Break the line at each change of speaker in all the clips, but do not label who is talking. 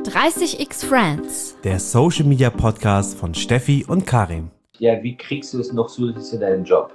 30x Friends.
Der Social Media Podcast von Steffi und Karim.
Ja, wie kriegst du es noch zusätzlich zu deinem Job?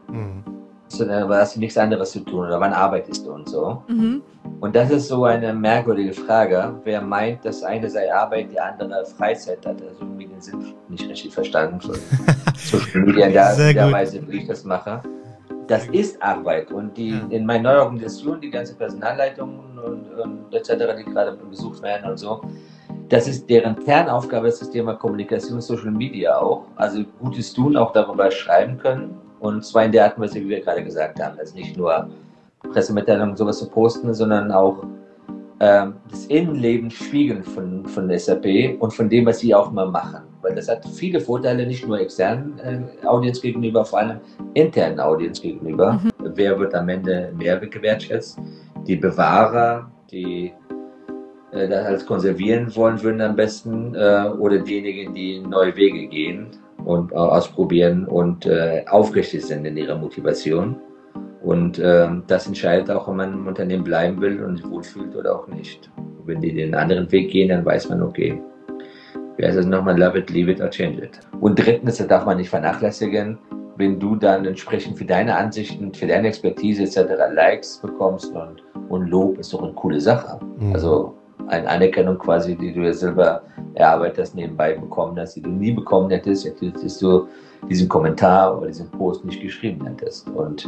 Da hast du nichts anderes zu tun oder wann arbeitest du und so. Und das ist so eine merkwürdige Frage. Wer meint, das eine sei Arbeit, die andere Freizeit hat, also irgendwie den Sinn nicht richtig verstanden von Social Media in der Weise, wie ich das mache. Das ist Arbeit und in meiner neuen Organisation, die ganze Personalleitung und etc., die gerade besucht werden und so, das ist deren Kernaufgabe, ist das Thema Kommunikation, Social Media auch. Also Gutes tun, auch darüber schreiben können. Und zwar in der Art und Weise, wie wir gerade gesagt haben. Also nicht nur Pressemitteilungen, sowas zu posten, sondern auch das Innenleben spiegeln von SAP und von dem, was sie auch mal machen. Weil das hat viele Vorteile, nicht nur externen Audience gegenüber, vor allem internen Audience gegenüber. Wer wird am Ende mehr gewertschätzt? Die Bewahrer, die das als konservieren wollen würden am besten, oder diejenigen, die neue Wege gehen und ausprobieren und aufrichtig sind in ihrer Motivation. Und das entscheidet auch, ob man im Unternehmen bleiben will und sich wohlfühlt oder auch nicht. Wenn die den anderen Weg gehen, dann weiß man, okay, wie heißt das nochmal, love it, leave it or change it. Und drittens, das darf man nicht vernachlässigen, wenn du dann entsprechend für deine Ansichten, für deine Expertise etc. Likes bekommst und Lob, ist doch eine coole Sache. Also eine Anerkennung quasi, die du ja selber erarbeitet hast, nebenbei bekommen hast, die du nie bekommen hättest, hättest du diesen Kommentar oder diesen Post nicht geschrieben hättest. Und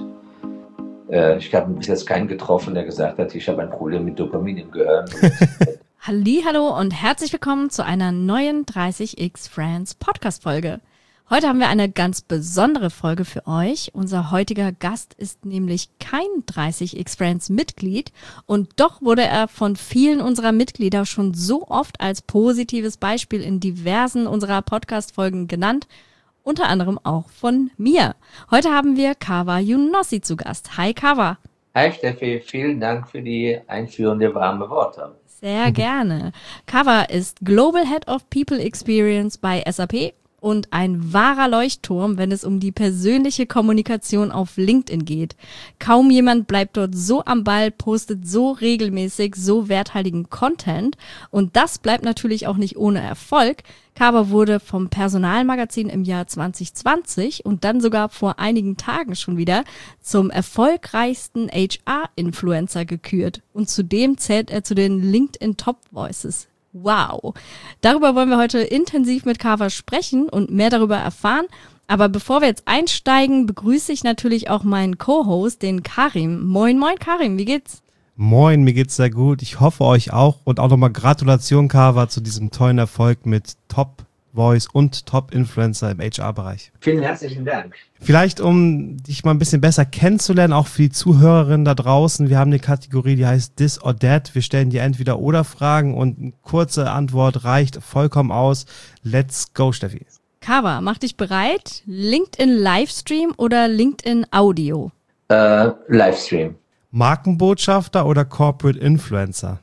ich habe bis jetzt keinen getroffen, der gesagt hat, ich habe ein Problem mit Dopamin im Gehirn.
Hallihallo und herzlich willkommen zu einer neuen 30x Friends Podcast-Folge. Heute haben wir eine ganz besondere Folge für euch. Unser heutiger Gast ist nämlich kein 30x Friends Mitglied und doch wurde er von vielen unserer Mitglieder schon so oft als positives Beispiel in diversen unserer Podcast-Folgen genannt, unter anderem auch von mir. Heute haben wir Kawa Younossi zu Gast. Hi Kawa.
Hi Steffi, vielen Dank für die einführende warme Worte.
Sehr gerne. Kawa ist Global Head of People Experience bei SAP und ein wahrer Leuchtturm, wenn es um die persönliche Kommunikation auf LinkedIn geht. Kaum jemand bleibt dort so am Ball, postet so regelmäßig, so werthaltigen Content. Und das bleibt natürlich auch nicht ohne Erfolg. Kawa wurde vom Personalmagazin im Jahr 2020 und dann sogar vor einigen Tagen schon wieder zum erfolgreichsten HR-Influencer gekürt. Und zudem zählt er zu den LinkedIn Top Voices. Wow. Darüber wollen wir heute intensiv mit Kawa sprechen und mehr darüber erfahren. Aber bevor wir jetzt einsteigen, begrüße ich natürlich auch meinen Co-Host, den Karim. Moin, moin Karim, wie geht's?
Moin, mir geht's sehr gut. Ich hoffe euch auch. Und auch nochmal Gratulation, Kawa, zu diesem tollen Erfolg mit Top Voice und Top Influencer im HR-Bereich.
Vielen herzlichen Dank.
Vielleicht, um dich mal ein bisschen besser kennenzulernen, auch für die Zuhörerinnen da draußen, wir haben eine Kategorie, die heißt This or That. Wir stellen dir entweder oder Fragen und eine kurze Antwort reicht vollkommen aus. Let's go, Steffi.
Kawa, mach dich bereit. LinkedIn Livestream oder LinkedIn Audio?
Livestream.
Markenbotschafter oder Corporate Influencer?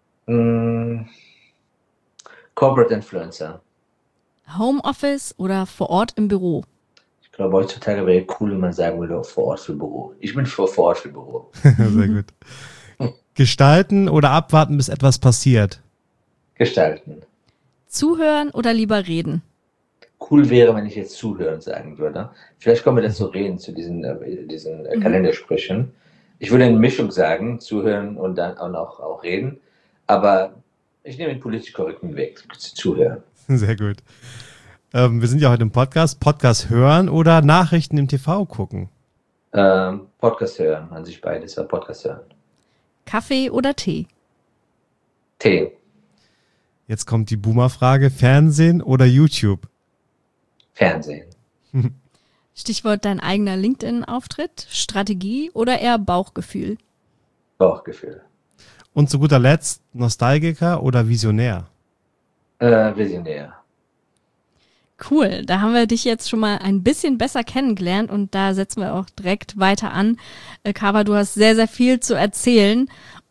Corporate Influencer.
Homeoffice oder vor Ort im Büro?
Ich glaube, heutzutage wäre cool, wenn man sagen würde, vor Ort für Büro. Ich bin vor Ort für Büro.
Sehr gut. Gestalten oder abwarten, bis etwas passiert?
Gestalten.
Zuhören oder lieber reden?
Cool wäre, wenn ich jetzt zuhören sagen würde. Vielleicht kommen wir dazu reden, zu diesen Kalendersprüchen. Ich würde eine Mischung sagen, zuhören und dann auch reden. Aber ich nehme den politisch korrekten Weg, zuhören.
Sehr gut. Wir sind ja heute im Podcast. Podcast hören oder Nachrichten im TV gucken?
Podcast hören, an sich beides, aber Podcast hören.
Kaffee oder Tee?
Tee.
Jetzt kommt die Boomer-Frage. Fernsehen oder YouTube?
Fernsehen.
Stichwort dein eigener LinkedIn-Auftritt, Strategie oder eher Bauchgefühl?
Bauchgefühl.
Und zu guter Letzt, Nostalgiker oder Visionär?
Visionär.
Cool, da haben wir dich jetzt schon mal ein bisschen besser kennengelernt und da setzen wir auch direkt weiter an. Kawa, du hast sehr, sehr viel zu erzählen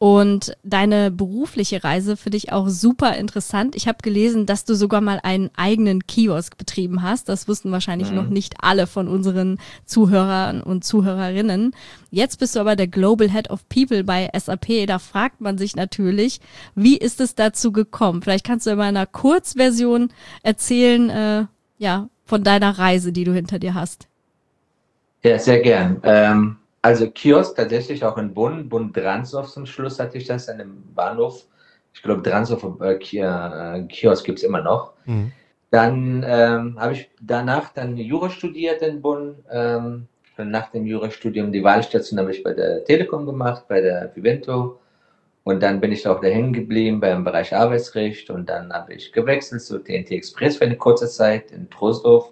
Und deine berufliche Reise finde ich auch super interessant. Ich habe gelesen, dass du sogar mal einen eigenen Kiosk betrieben hast. Das wussten wahrscheinlich noch nicht alle von unseren Zuhörern und Zuhörerinnen. Jetzt bist du aber der Global Head of People bei SAP. Da fragt man sich natürlich, wie ist es dazu gekommen? Vielleicht kannst du in einer Kurzversion erzählen, von deiner Reise, die du hinter dir hast.
Ja, sehr gern. Also Kiosk tatsächlich auch in Bonn, Bonn-Dransdorf zum Schluss hatte ich das an dem Bahnhof. Ich glaube, Dransdorf Kiosk gibt es immer noch. Mhm. Dann habe ich danach dann Jura studiert in Bonn. Nach dem Jurastudium die Wahlstation habe ich bei der Telekom gemacht, bei der Vivento. Und dann bin ich auch da hängen geblieben beim Bereich Arbeitsrecht. Und dann habe ich gewechselt zu TNT Express für eine kurze Zeit in Troisdorf.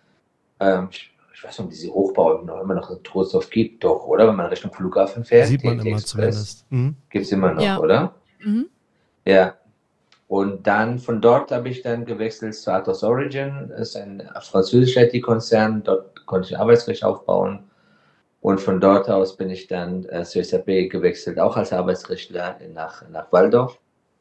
Ich weiß nicht, ob diese Hochbau immer noch in Troisdorf gibt, doch, oder? Wenn man Richtung Flughafen fährt.
Sieht man immer zumindest.
Gibt es immer noch, oder?
Mhm.
Ja. Und dann von dort habe ich dann gewechselt zu Atos Origin. Das ist ein französischer IT-Konzern. Dort konnte ich Arbeitsrecht aufbauen. Und von dort aus bin ich dann zu SAP gewechselt, auch als Arbeitsrechtler nach Walldorf.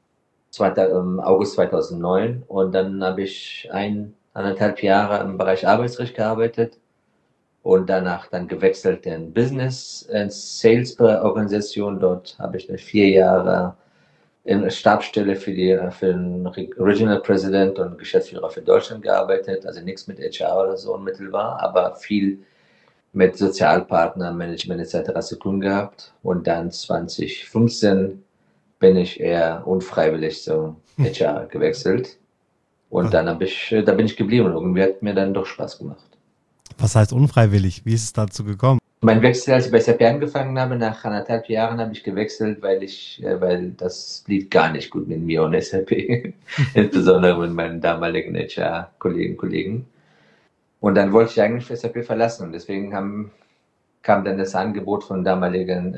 Im August 2009. Und dann habe ich 1,5 Jahre im Bereich Arbeitsrecht gearbeitet. Und danach dann gewechselt in Business and Sales Organisation. Dort habe ich dann 4 Jahre in der Stabsstelle für den Regional President und Geschäftsführer für Deutschland gearbeitet. Also nichts mit HR oder so unmittelbar, aber viel mit Sozialpartner, Management etc. zu tun gehabt. Und dann 2015 bin ich eher unfreiwillig zum HR gewechselt. Und dann bin ich geblieben und irgendwie hat mir dann doch Spaß gemacht.
Was heißt unfreiwillig? Wie ist es dazu gekommen?
Mein Wechsel, als ich bei SAP angefangen habe, nach 1,5 Jahren habe ich gewechselt, weil das lief gar nicht gut mit mir und SAP. Insbesondere mit meinen damaligen HR-Kollegen. Und dann wollte ich eigentlich für SAP verlassen. Und deswegen kam dann das Angebot von damaligen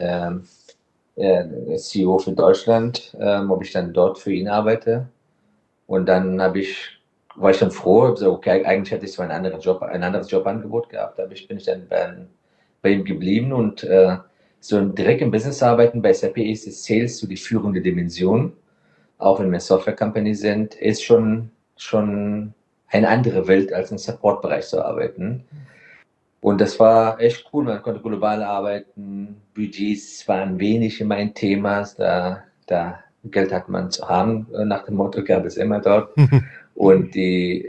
CEO für Deutschland, ob ich dann dort für ihn arbeite. Und dann war ich dann froh, so, okay, eigentlich hätte ich so ein anderes Jobangebot gehabt, aber bin ich dann bei ihm geblieben und so direkt im Business arbeiten bei SAP ist Sales so die führende Dimension, auch wenn wir Software-Company sind, ist schon eine andere Welt als im Support-Bereich zu arbeiten. Und das war echt cool, man konnte global arbeiten, Budgets waren wenig immer ein Thema, da Geld hat man zu haben, nach dem Motto gab es immer dort. Und die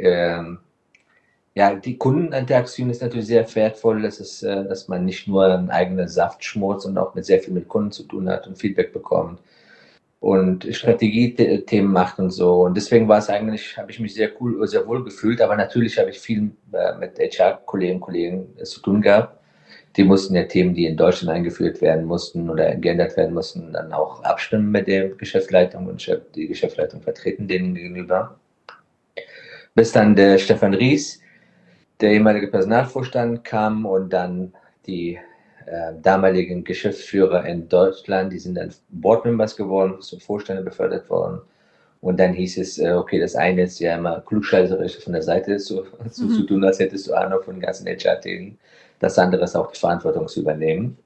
Kundeninteraktion ist natürlich sehr wertvoll. Das ist, dass man nicht nur einen eigenen Saft schmort, sondern auch sehr viel mit Kunden zu tun hat und Feedback bekommt und Strategiethemen macht und so. Und deswegen habe ich mich sehr wohl gefühlt. Aber natürlich habe ich viel mit HR-Kollegen und Kollegen zu tun gehabt. Die mussten ja Themen, die in Deutschland eingeführt werden mussten oder geändert werden mussten, dann auch abstimmen mit der Geschäftsleitung und die Geschäftsleitung vertreten denen gegenüber. Bis dann der Stefan Ries, der ehemalige Personalvorstand, kam und dann die damaligen Geschäftsführer in Deutschland, die sind dann Boardmembers geworden, zum Vorstände befördert worden. Und dann hieß es, okay, das eine ist ja immer klugscheißerisch von der Seite zu tun, als hättest du Ahnung von den ganzen HR-Themen. Das andere ist auch die Verantwortung zu übernehmen.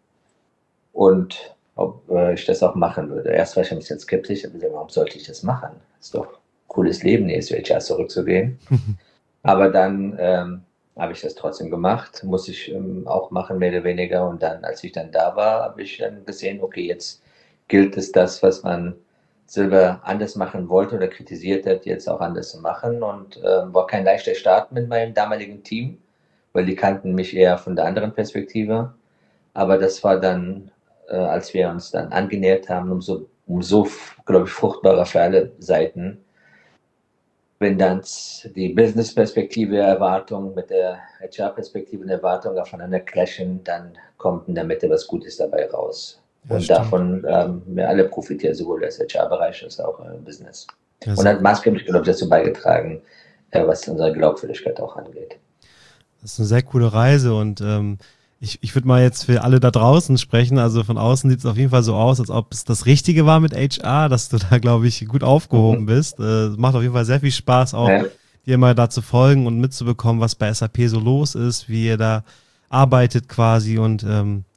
Und ob ich das auch machen würde. Erst war ich ein bisschen skeptisch, aber warum sollte ich das machen? Das ist doch ein cooles Leben, hier zu HR zurückzugehen. Aber dann habe ich das trotzdem gemacht, muss ich auch machen, mehr oder weniger. Und dann, als ich dann da war, habe ich dann gesehen, okay, jetzt gilt es das, was man selber anders machen wollte oder kritisiert hat, jetzt auch anders zu machen. Und war kein leichter Start mit meinem damaligen Team, weil die kannten mich eher von der anderen Perspektive. Aber das war dann, als wir uns dann angenähert haben, umso, glaube ich, fruchtbarer für alle Seiten. Wenn dann die Business-Perspektive, Erwartung mit der HR-Perspektive und Erwartung aufeinander clashen, dann kommt in der Mitte was Gutes dabei raus. Ja, und stimmt. Davon wir alle profitieren, sowohl das HR-Bereich als auch Business. Ja, und hat maßgeblich, glaube ich, dazu beigetragen, was unsere Glaubwürdigkeit auch angeht.
Das ist eine sehr coole Reise und ich würde mal jetzt für alle da draußen sprechen, also von außen sieht es auf jeden Fall so aus, als ob es das Richtige war mit HR, dass du da, glaube ich, gut aufgehoben bist. Macht auf jeden Fall sehr viel Spaß auch, dir mal da zu folgen und mitzubekommen, was bei SAP so los ist, wie ihr da arbeitet quasi und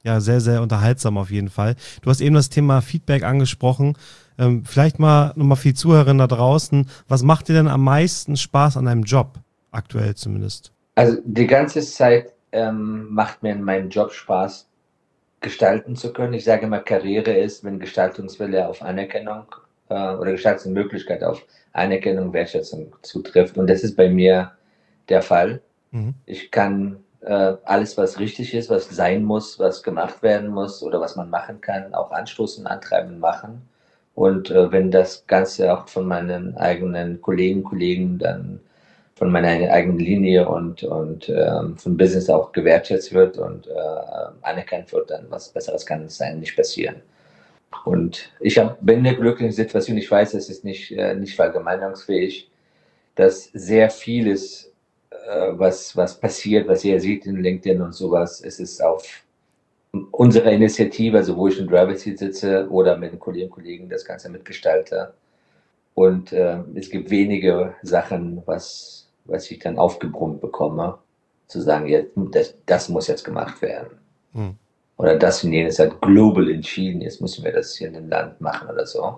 Ja, sehr, sehr unterhaltsam auf jeden Fall. Du hast eben das Thema Feedback angesprochen. Vielleicht mal nochmal für die Zuhörerinnen da draußen, was macht dir denn am meisten Spaß an deinem Job, aktuell zumindest?
Also die ganze Zeit macht mir in meinem Job Spaß, gestalten zu können. Ich sage immer, Karriere ist, wenn Gestaltungswille auf Anerkennung oder Gestaltungsmöglichkeit auf Anerkennung, Wertschätzung zutrifft. Und das ist bei mir der Fall. Ich kann alles, was richtig ist, was sein muss, was gemacht werden muss oder was man machen kann, auch anstoßen, antreiben, machen. Und wenn das Ganze auch von meinen eigenen Kollegen dann von meiner eigenen Linie und von Business auch gewertschätzt wird und anerkannt wird, dann was Besseres kann es sein, nicht passieren. Und bin in der glücklichen Situation, ich weiß, es ist nicht verallgemeinerungsfähig, dass sehr vieles, was passiert, was ihr seht in LinkedIn und sowas, es ist auf unserer Initiative, also wo ich im Driver Seat sitze oder mit den Kolleginnen und Kollegen das Ganze mitgestalte. Und es gibt wenige Sachen, was ich dann aufgebrummt bekomme, zu sagen, ja, das muss jetzt gemacht werden. Oder das und jenes hat global entschieden, jetzt müssen wir das hier in dem Land machen oder so.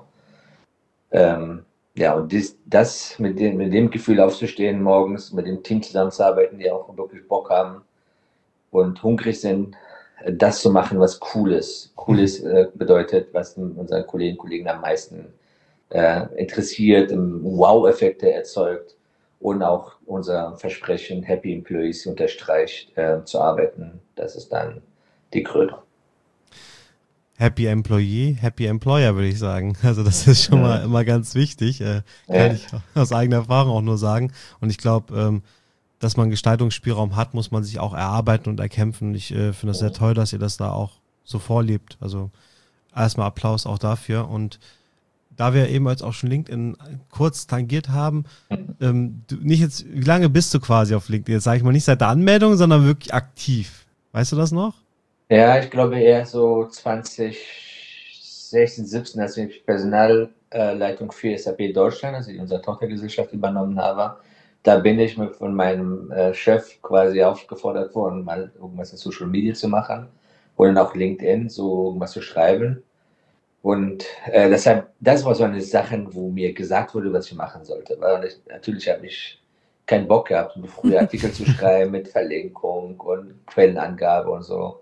Ja, und das mit dem Gefühl aufzustehen, morgens mit dem Team zusammenzuarbeiten, die auch wirklich Bock haben und hungrig sind, das zu machen, was cool ist. Cool ist bedeutet, was unseren Kolleginnen und Kollegen am meisten interessiert, Wow-Effekte erzeugt und auch unser Versprechen Happy Employees unterstreicht, zu arbeiten. Das ist dann die Krönung.
Happy Employee, Happy Employer, würde ich sagen. Also das ist schon mal immer ganz wichtig. Kann ich aus eigener Erfahrung auch nur sagen. Und ich glaube, dass man Gestaltungsspielraum hat, muss man sich auch erarbeiten und erkämpfen. Ich finde das sehr toll, dass ihr das da auch so vorlebt. Also erstmal Applaus auch dafür. Und da wir eben jetzt auch schon LinkedIn kurz tangiert haben, nicht jetzt, wie lange bist du quasi auf LinkedIn? Jetzt sage ich mal nicht seit der Anmeldung, sondern wirklich aktiv. Weißt du das noch?
Ja, ich glaube eher so 2016, 17, als ich Personalleitung für SAP Deutschland, also unsere Tochtergesellschaft, übernommen habe. Da bin ich von meinem Chef quasi aufgefordert worden, mal irgendwas in Social Media zu machen oder dann auch LinkedIn, so irgendwas zu schreiben. Und deshalb, das war so eine Sache, wo mir gesagt wurde, was ich machen sollte. Weil natürlich habe ich keinen Bock gehabt, früher Artikel zu schreiben mit Verlinkung und Quellenangabe und so.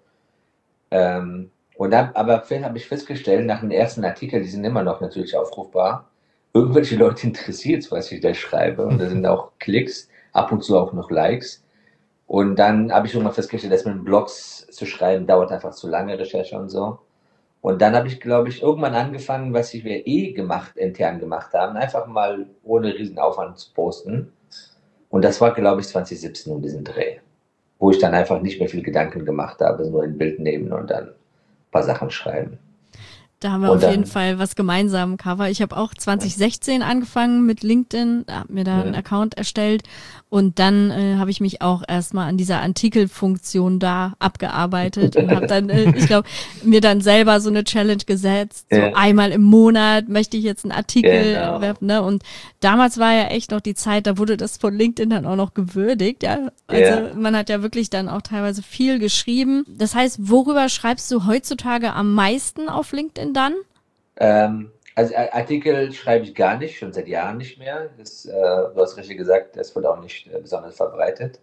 Und dann, aber habe ich festgestellt, nach den ersten Artikeln, die sind immer noch natürlich aufrufbar, irgendwelche Leute interessiert, was ich da schreibe. Und da sind auch Klicks, ab und zu auch noch Likes. Und dann habe ich irgendwann festgestellt, dass mit Blogs zu schreiben dauert einfach zu lange, Recherche und so. Und dann habe ich, glaube ich, irgendwann angefangen, was wir intern gemacht haben, einfach mal ohne Riesenaufwand zu posten. Und das war, glaube ich, 2017 um diesen Dreh, wo ich dann einfach nicht mehr viel Gedanken gemacht habe, nur ein Bild nehmen und dann ein paar Sachen schreiben.
Da haben wir auf jeden Fall was gemeinsam, Cover. Ich habe auch 2016 angefangen mit LinkedIn, habe mir da einen Account erstellt und dann habe ich mich auch erstmal an dieser Artikelfunktion da abgearbeitet und habe dann, ich glaube, mir dann selber so eine Challenge gesetzt. So einmal im Monat möchte ich jetzt einen Artikel werfen. Ne? Und damals war ja echt noch die Zeit, da wurde das von LinkedIn dann auch noch gewürdigt. Ja? Also man hat ja wirklich dann auch teilweise viel geschrieben. Das heißt, worüber schreibst du heutzutage am meisten auf LinkedIn dann?
Also Artikel schreibe ich gar nicht, schon seit Jahren nicht mehr. Du hast richtig gesagt, das wird auch nicht besonders verbreitet.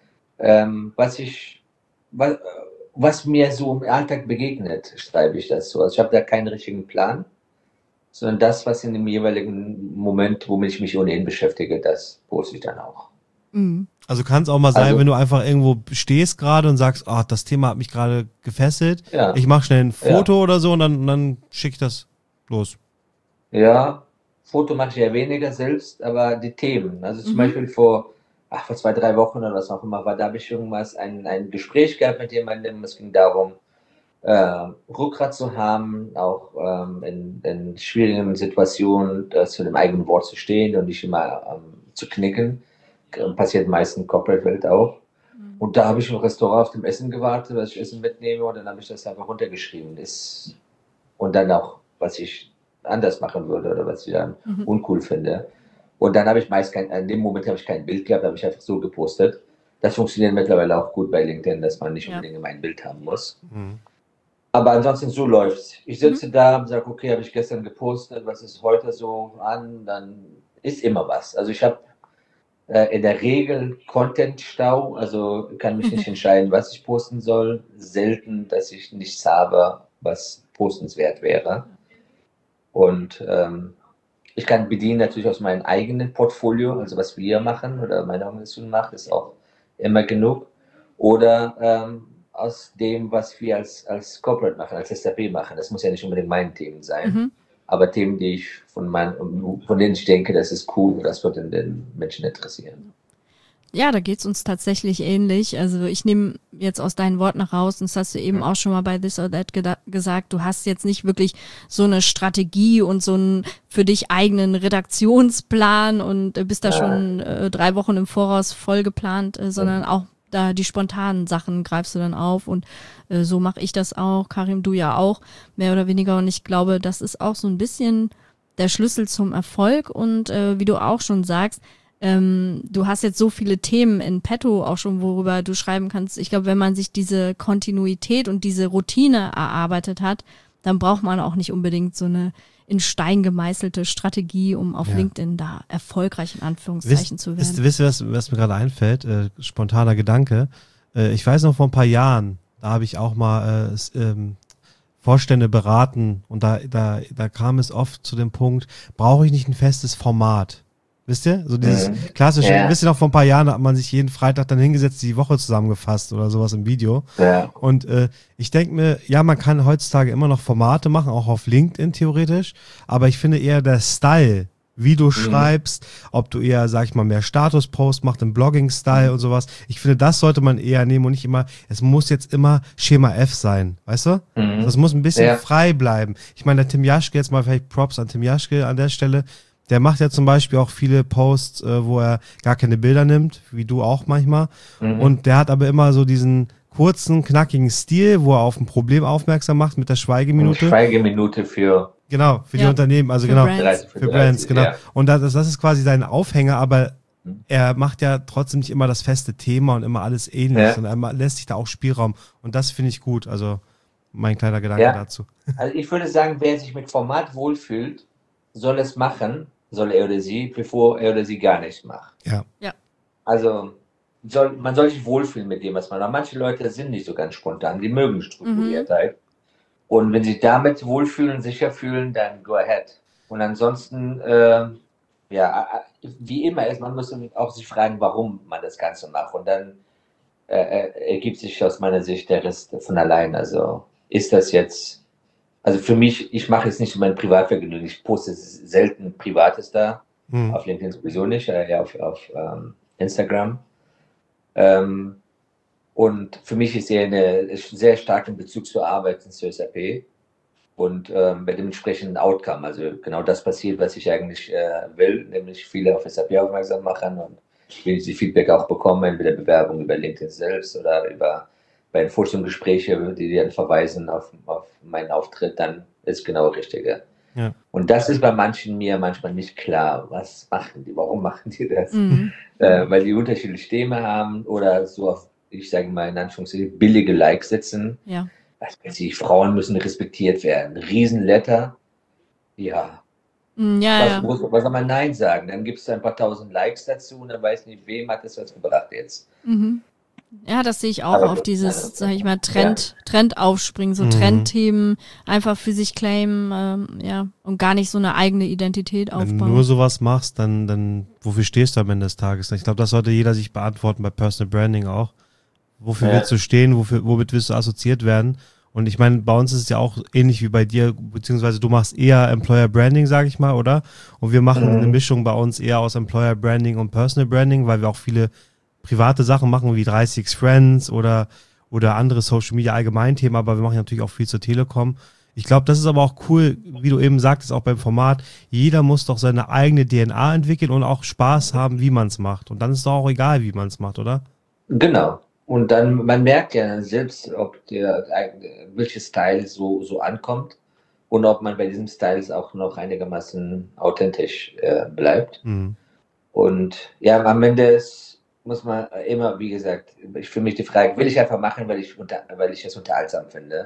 Was mir so im Alltag begegnet, schreibe ich das so. Also ich habe da keinen richtigen Plan, sondern das, was in dem jeweiligen Moment, womit ich mich ohnehin beschäftige, das poste ich dann auch.
Also kann es auch mal sein, wenn du einfach irgendwo stehst gerade und sagst, das Thema hat mich gerade gefesselt, ich mache schnell ein Foto oder so und dann schicke ich das los.
Ja, Foto mache ich ja weniger selbst, aber die Themen. Also zum Beispiel vor 2-3 Wochen oder was auch immer da habe ich ein Gespräch gehabt mit jemandem, es ging darum, Rückgrat zu haben, auch in schwierigen Situationen zu dem eigenen Wort zu stehen und nicht immer zu knicken. Passiert meist in Corporate-Welt auch. Und da habe ich im Restaurant auf dem Essen gewartet, dass ich Essen mitnehme und dann habe ich das einfach runtergeschrieben. Und dann auch, was ich anders machen würde oder was ich dann uncool finde. Und dann habe ich in dem Moment habe ich kein Bild gehabt, habe ich einfach so gepostet. Das funktioniert mittlerweile auch gut bei LinkedIn, dass man nicht unbedingt immer ein Bild haben muss. Aber ansonsten so läuft's. Ich sitze da und sage, okay, habe ich gestern gepostet, was ist heute so an, dann ist immer was. Also ich habe in der Regel Content-Stau, also kann mich nicht entscheiden, was ich posten soll. Selten, dass ich nichts habe, was postenswert wäre. Und ich kann bedienen natürlich aus meinem eigenen Portfolio, also was wir machen oder meine Organisation macht, ist auch immer genug. Oder aus dem, was wir als Corporate machen, als SAP machen. Das muss ja nicht unbedingt meine Themen sein, aber Themen, die ich von denen ich denke, das ist cool, das wird den Menschen interessieren.
Ja, da geht's uns tatsächlich ähnlich. Also ich nehme jetzt aus deinen Worten raus, und das hast du eben auch schon mal bei This or That gesagt, du hast jetzt nicht wirklich so eine Strategie und so einen für dich eigenen Redaktionsplan und bist da schon 3 Wochen im Voraus voll geplant, sondern auch da die spontanen Sachen greifst du dann auf und so mache ich das auch, Karim, du ja auch, mehr oder weniger, und ich glaube, das ist auch so ein bisschen der Schlüssel zum Erfolg und wie du auch schon sagst, du hast jetzt so viele Themen in petto auch schon, worüber du schreiben kannst. Ich glaube, wenn man sich diese Kontinuität und diese Routine erarbeitet hat, dann braucht man auch nicht unbedingt so eine in Stein gemeißelte Strategie, um auf LinkedIn da erfolgreich in Anführungszeichen zu werden.
Wisst ihr, was mir gerade einfällt? Spontaner Gedanke. Ich weiß noch, vor ein paar Jahren, da habe ich auch mal Vorstände beraten und da kam es oft zu dem Punkt, brauche ich nicht ein festes Format? Wisst ihr? So dieses klassische, wisst ihr noch, vor ein paar Jahren hat man sich jeden Freitag dann hingesetzt, die Woche zusammengefasst oder sowas im Video. Ja. Und ich denke mir, ja, man kann heutzutage immer noch Formate machen, auch auf LinkedIn theoretisch, aber ich finde eher der Style, wie du schreibst, ob du eher, sag ich mal, mehr Status-Post machst im Blogging-Style und sowas. Ich finde, das sollte man eher nehmen und nicht immer, es muss jetzt immer Schema F sein, weißt du? Das muss ein bisschen frei bleiben. Ich meine, der Tim Jaschke, jetzt mal vielleicht Props an Tim Jaschke an der Stelle, der macht ja zum Beispiel auch viele Posts, wo er gar keine Bilder nimmt, wie du auch manchmal. Und der hat aber immer so diesen kurzen, knackigen Stil, wo er auf ein Problem aufmerksam macht mit der Schweigeminute.
Schweigeminute für...
Genau, für die Unternehmen, also
für
genau.
Brands.
Für Brands, genau. Ja. Und das ist quasi sein Aufhänger, aber er macht ja trotzdem nicht immer das feste Thema und immer alles ähnlich, sondern er lässt sich da auch Spielraum. Und das finde ich gut, also mein kleiner Gedanke dazu.
Also ich würde sagen, wer sich mit Format wohlfühlt, soll es machen, soll er oder sie, bevor er oder sie gar nicht macht.
Ja.
Also man soll sich wohlfühlen mit dem, was man macht. Manche Leute sind nicht so ganz spontan, die mögen Strukturiertheit. Und wenn sie damit wohlfühlen, sicher fühlen, dann go ahead. Und ansonsten, wie immer ist, man muss auch sich fragen, warum man das Ganze macht. Und dann ergibt sich aus meiner Sicht der Rest von allein. Also ist das jetzt... Also für mich, ich mache jetzt nicht so mein Privatvergnügen. Ich poste selten Privates da. Auf LinkedIn sowieso nicht, eher auf Instagram. Und für mich ist eher sehr stark in Bezug zur Arbeit zur SAP und bei dem entsprechenden Outcome. Also genau das passiert, was ich eigentlich will, nämlich viele auf SAP aufmerksam machen und wenn sie Feedback auch bekommen, entweder Bewerbung über LinkedIn selbst oder bei den Vorstellungsgesprächen, die dann verweisen auf meinen Auftritt, dann ist genau das Richtige. Ja. Und das ist bei manchen mir manchmal nicht klar. Was machen die? Warum machen die das? Weil die unterschiedliche Themen haben oder so auf, ich sage mal in Anführungszeichen, billige Likes setzen.
Ja.
Was weiß ich, Frauen müssen respektiert werden. Riesenletter. Ja. Was soll man Nein sagen? Dann gibt es ein paar tausend Likes dazu und dann weiß nicht, wem hat das was gebracht jetzt.
Ja, das sehe ich auch auf dieses, sag ich mal, Trend aufspringen, so Trendthemen einfach für sich claimen, und gar nicht so eine eigene Identität aufbauen.
Wenn du nur sowas machst, dann wofür stehst du am Ende des Tages? Ich glaube, das sollte jeder sich beantworten bei Personal Branding auch. Wofür willst du stehen? Womit willst du assoziiert werden? Und ich meine, bei uns ist es ja auch ähnlich wie bei dir, beziehungsweise du machst eher Employer Branding, sage ich mal, oder? Und wir machen eine Mischung bei uns eher aus Employer Branding und Personal Branding, weil wir auch viele private Sachen machen, wie 30 Friends oder andere Social Media Allgemeinthemen, aber wir machen natürlich auch viel zur Telekom. Ich glaube, das ist aber auch cool, wie du eben sagtest, auch beim Format, jeder muss doch seine eigene DNA entwickeln und auch Spaß haben, wie man es macht. Und dann ist es doch auch egal, wie man es macht, oder?
Genau. Und dann, man merkt ja selbst, ob welches Style so ankommt und ob man bei diesem Style auch noch einigermaßen authentisch bleibt. Und ja, am Ende muss man immer, wie gesagt, für mich die Frage, will ich einfach machen, weil ich es unterhaltsam finde.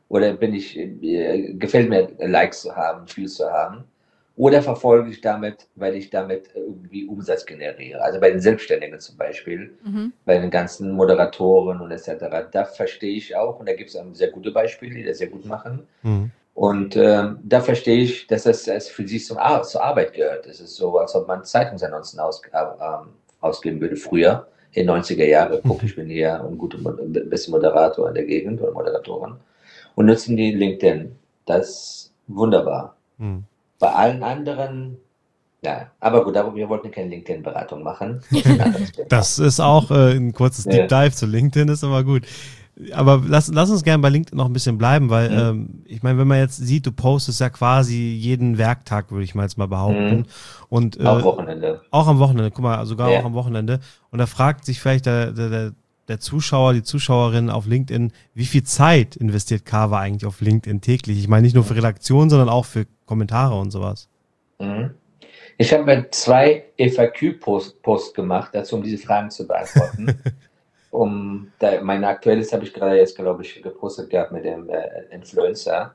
oder gefällt mir Likes zu haben, Views zu haben, oder verfolge ich damit, weil ich damit irgendwie Umsatz generiere. Also bei den Selbstständigen zum Beispiel, bei den ganzen Moderatoren und etc. Da verstehe ich auch, und da gibt es sehr gute Beispiele, die das sehr gut machen. Und da verstehe ich, dass das für sie zur Arbeit gehört. Es ist so, als ob man Zeitungsannoncen ausgeben würde früher, in den 90er Jahren. Guck, ich bin hier ein bisschen Moderator in der Gegend oder Moderatorin. Und nutzen die LinkedIn. Das ist wunderbar. Bei allen anderen, ja, aber gut, aber wir wollten keine LinkedIn-Beratung machen.
Das ist auch ein kurzes Deep Dive zu LinkedIn, ist immer gut. Aber lass uns gerne bei LinkedIn noch ein bisschen bleiben, weil ich meine, wenn man jetzt sieht, du postest ja quasi jeden Werktag, würde ich mal jetzt mal behaupten. Und,
auch Wochenende.
Auch am Wochenende, guck mal, sogar auch am Wochenende. Und da fragt sich vielleicht der Zuschauer, die Zuschauerin auf LinkedIn, wie viel Zeit investiert Carver eigentlich auf LinkedIn täglich? Ich meine, nicht nur für Redaktion, sondern auch für Kommentare und sowas.
Ich habe 2 FAQ-Posts gemacht, dazu, um diese Fragen zu beantworten. Mein aktuelles habe ich gerade jetzt, glaube ich, gepostet gehabt mit dem Influencer.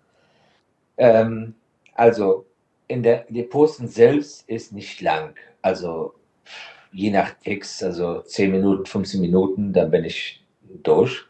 Also, die Posten selbst ist nicht lang. Also, je nach Text, also 10 Minuten, 15 Minuten, dann bin ich durch.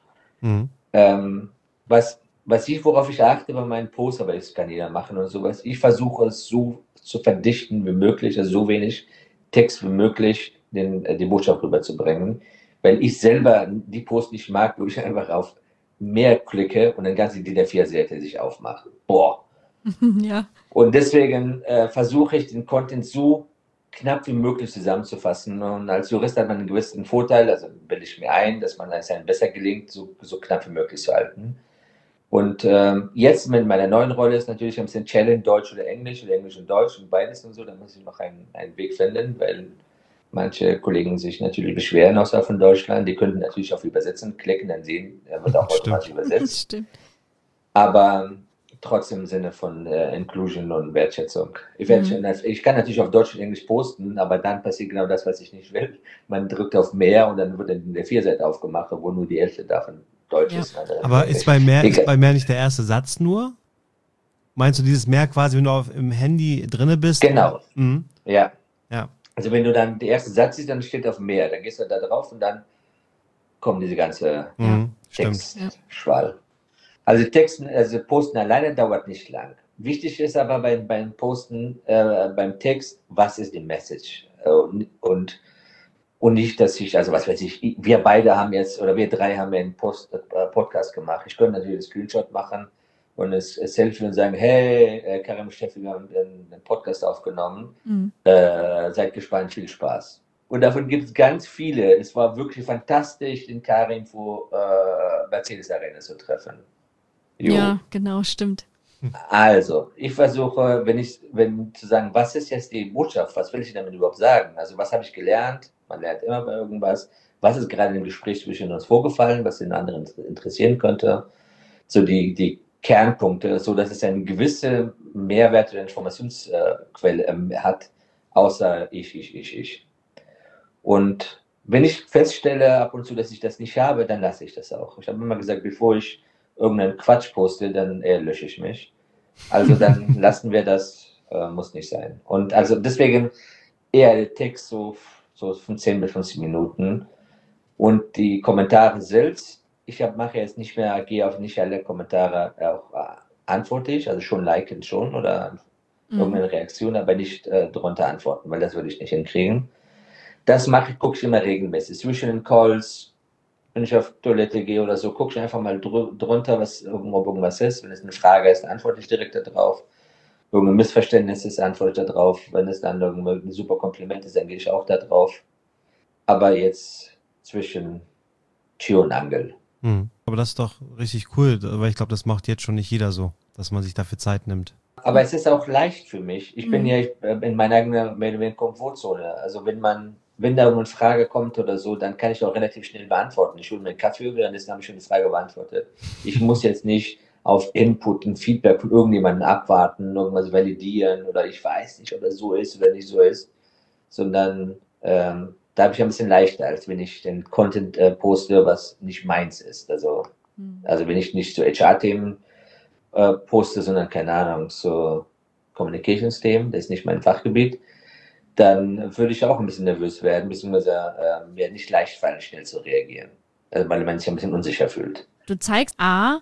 Worauf ich achte bei meinen Posts, aber das kann jeder machen und sowas, ich versuche es so zu verdichten wie möglich, also so wenig Text wie möglich die Botschaft rüberzubringen, weil ich selber die Post nicht mag, wo ich einfach auf mehr klicke und dann ganze DIN A4-Seite sich aufmacht. Boah.
Ja.
Und deswegen versuche ich den Content so knapp wie möglich zusammenzufassen. Und als Jurist hat man einen gewissen Vorteil, also bilde ich mir ein, dass es einem besser gelingt, so knapp wie möglich zu halten. Und jetzt mit meiner neuen Rolle ist natürlich ein bisschen Challenge, Deutsch oder Englisch und Deutsch und beides und so. Da muss ich noch einen Weg finden, weil manche Kollegen sich natürlich beschweren außerhalb von Deutschland. Die könnten natürlich auf Übersetzen klicken, dann sehen, er wird auch automatisch übersetzt.
Stimmt.
Aber trotzdem im Sinne von Inclusion und Wertschätzung. Ich kann natürlich auf Deutsch und Englisch posten, aber dann passiert genau das, was ich nicht will. Man drückt auf mehr und dann wird dann der 4-Seite aufgemacht, obwohl nur die Hälfte davon Deutsch ist.
Aber ist bei mehr nicht der erste Satz nur? Meinst du dieses mehr quasi, wenn du im Handy drinne bist?
Genau. Ja. Also wenn du dann den ersten Satz siehst, dann steht auf mehr. Dann gehst du da drauf und dann kommt diese ganze Textschwall. Also Posten alleine dauert nicht lang. Wichtig ist aber beim Posten, beim Text, was ist die Message? Und nicht, dass wir beide haben jetzt, oder wir 3 haben einen Podcast gemacht. Ich könnte natürlich einen Screenshot machen und es Selfie und sagen, hey, Karim und Steffi, wir haben einen Podcast aufgenommen. Seid gespannt, viel Spaß. Und davon gibt es ganz viele. Es war wirklich fantastisch, den Karim vor Mercedes Arena zu treffen.
Ja, genau, stimmt.
Also, ich versuche, wenn zu sagen, was ist jetzt die Botschaft, was will ich damit überhaupt sagen? Also, was habe ich gelernt? Man lernt immer bei irgendwas. Was ist gerade im Gespräch zwischen uns vorgefallen, was den anderen interessieren könnte? So die Kernpunkte, so dass es eine gewisse Mehrwert oder Informationsquelle hat, außer ich. Und wenn ich feststelle ab und zu, dass ich das nicht habe, dann lasse ich das auch. Ich habe immer gesagt, bevor ich irgendeinen Quatsch poste, dann lösche ich mich. Also dann lassen wir das, muss nicht sein. Und also deswegen eher der Text so von 10 bis 15 Minuten. Und die Kommentare selbst, mache jetzt nicht mehr, gehe auf nicht alle Kommentare auch antworte ich, also schon liken schon oder irgendeine Reaktion, aber nicht drunter antworten, weil das würde ich nicht hinkriegen. Das gucke ich immer regelmäßig. Zwischen den Calls, wenn ich auf Toilette gehe oder so, gucke ich einfach mal drunter, was irgendwas ist. Wenn es eine Frage ist, dann antworte ich direkt darauf. Irgendein Missverständnis ist, antworte ich darauf. Wenn es dann ein super Kompliment ist, dann gehe ich auch da drauf. Aber jetzt zwischen Tür und Angel.
Aber das ist doch richtig cool, weil ich glaube, das macht jetzt schon nicht jeder so, dass man sich dafür Zeit nimmt.
Aber es ist auch leicht für mich. Ich bin ja in meiner eigenen Komfortzone. Also wenn da irgendeine Frage kommt oder so, dann kann ich auch relativ schnell beantworten. Ich hole mir einen Kaffee, währenddessen habe ich schon die Frage beantwortet. Ich muss jetzt nicht auf Input und Feedback von irgendjemandem abwarten, irgendwas validieren oder ich weiß nicht, ob das so ist oder nicht so ist, sondern da habe ich ein bisschen leichter, als wenn ich den Content poste, was nicht meins ist. Also wenn ich nicht so HR-Themen poste, sondern keine Ahnung, so Communications-Themen, das ist nicht mein Fachgebiet, dann würde ich auch ein bisschen nervös werden, beziehungsweise mir nicht leicht fallen, schnell zu reagieren, weil man sich ein bisschen unsicher fühlt.
Du zeigst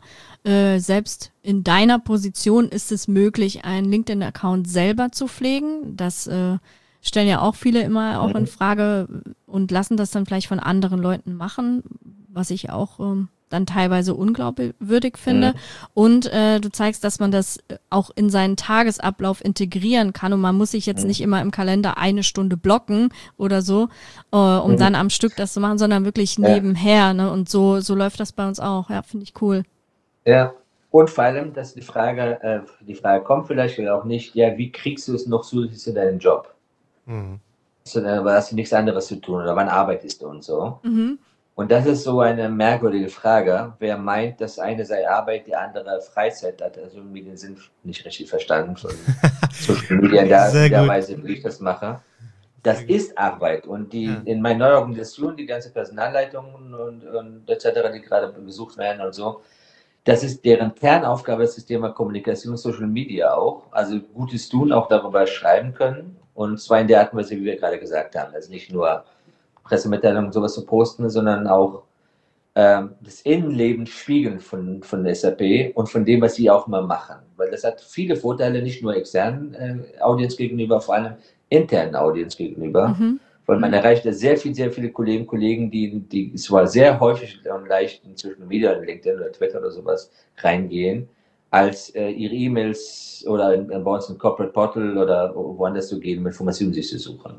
selbst in deiner Position ist es möglich, einen LinkedIn-Account selber zu pflegen. Das stellen ja auch viele immer auch in Frage und lassen das dann vielleicht von anderen Leuten machen, was ich auch dann teilweise unglaubwürdig finde. Und du zeigst, dass man das auch in seinen Tagesablauf integrieren kann und man muss sich jetzt nicht immer im Kalender 1 Stunde blocken oder so, um dann am Stück das zu machen, sondern wirklich nebenher. Ne? Und so läuft das bei uns auch. Ja, finde ich cool.
Ja, und vor allem, dass die Frage kommt vielleicht oder auch nicht, ja, wie kriegst du es noch zusätzlich zu deinem Job? Sondern hast du nichts anderes zu tun oder wann arbeitest du und so. Und das ist so eine merkwürdige Frage. Wer meint, das eine sei Arbeit, die andere Freizeit, hat also irgendwie den Sinn nicht richtig verstanden von Social Media, der Weise, wie ich das mache. Das ist Arbeit. Und in meiner neuen Organisation, die ganze Personalleitungen und etc., die gerade besucht werden und so, das ist deren Kernaufgabe, das Thema Kommunikation, Social Media auch. Also Gutes tun, auch darüber schreiben können. Und zwar in der Art und Weise, wie wir gerade gesagt haben. Also nicht nur Pressemitteilungen und sowas zu posten, sondern auch das Innenleben spiegeln von der SAP und von dem, was sie auch mal machen. Weil das hat viele Vorteile, nicht nur externen Audience gegenüber, vor allem internen Audience gegenüber. Weil man erreicht ja sehr viele Kollegen, die zwar sehr häufig und leicht in Social Media, in LinkedIn oder Twitter oder sowas reingehen, als ihre E-Mails oder bei uns im Corporate Portal oder woanders zu gehen, um Informationen sich zu suchen.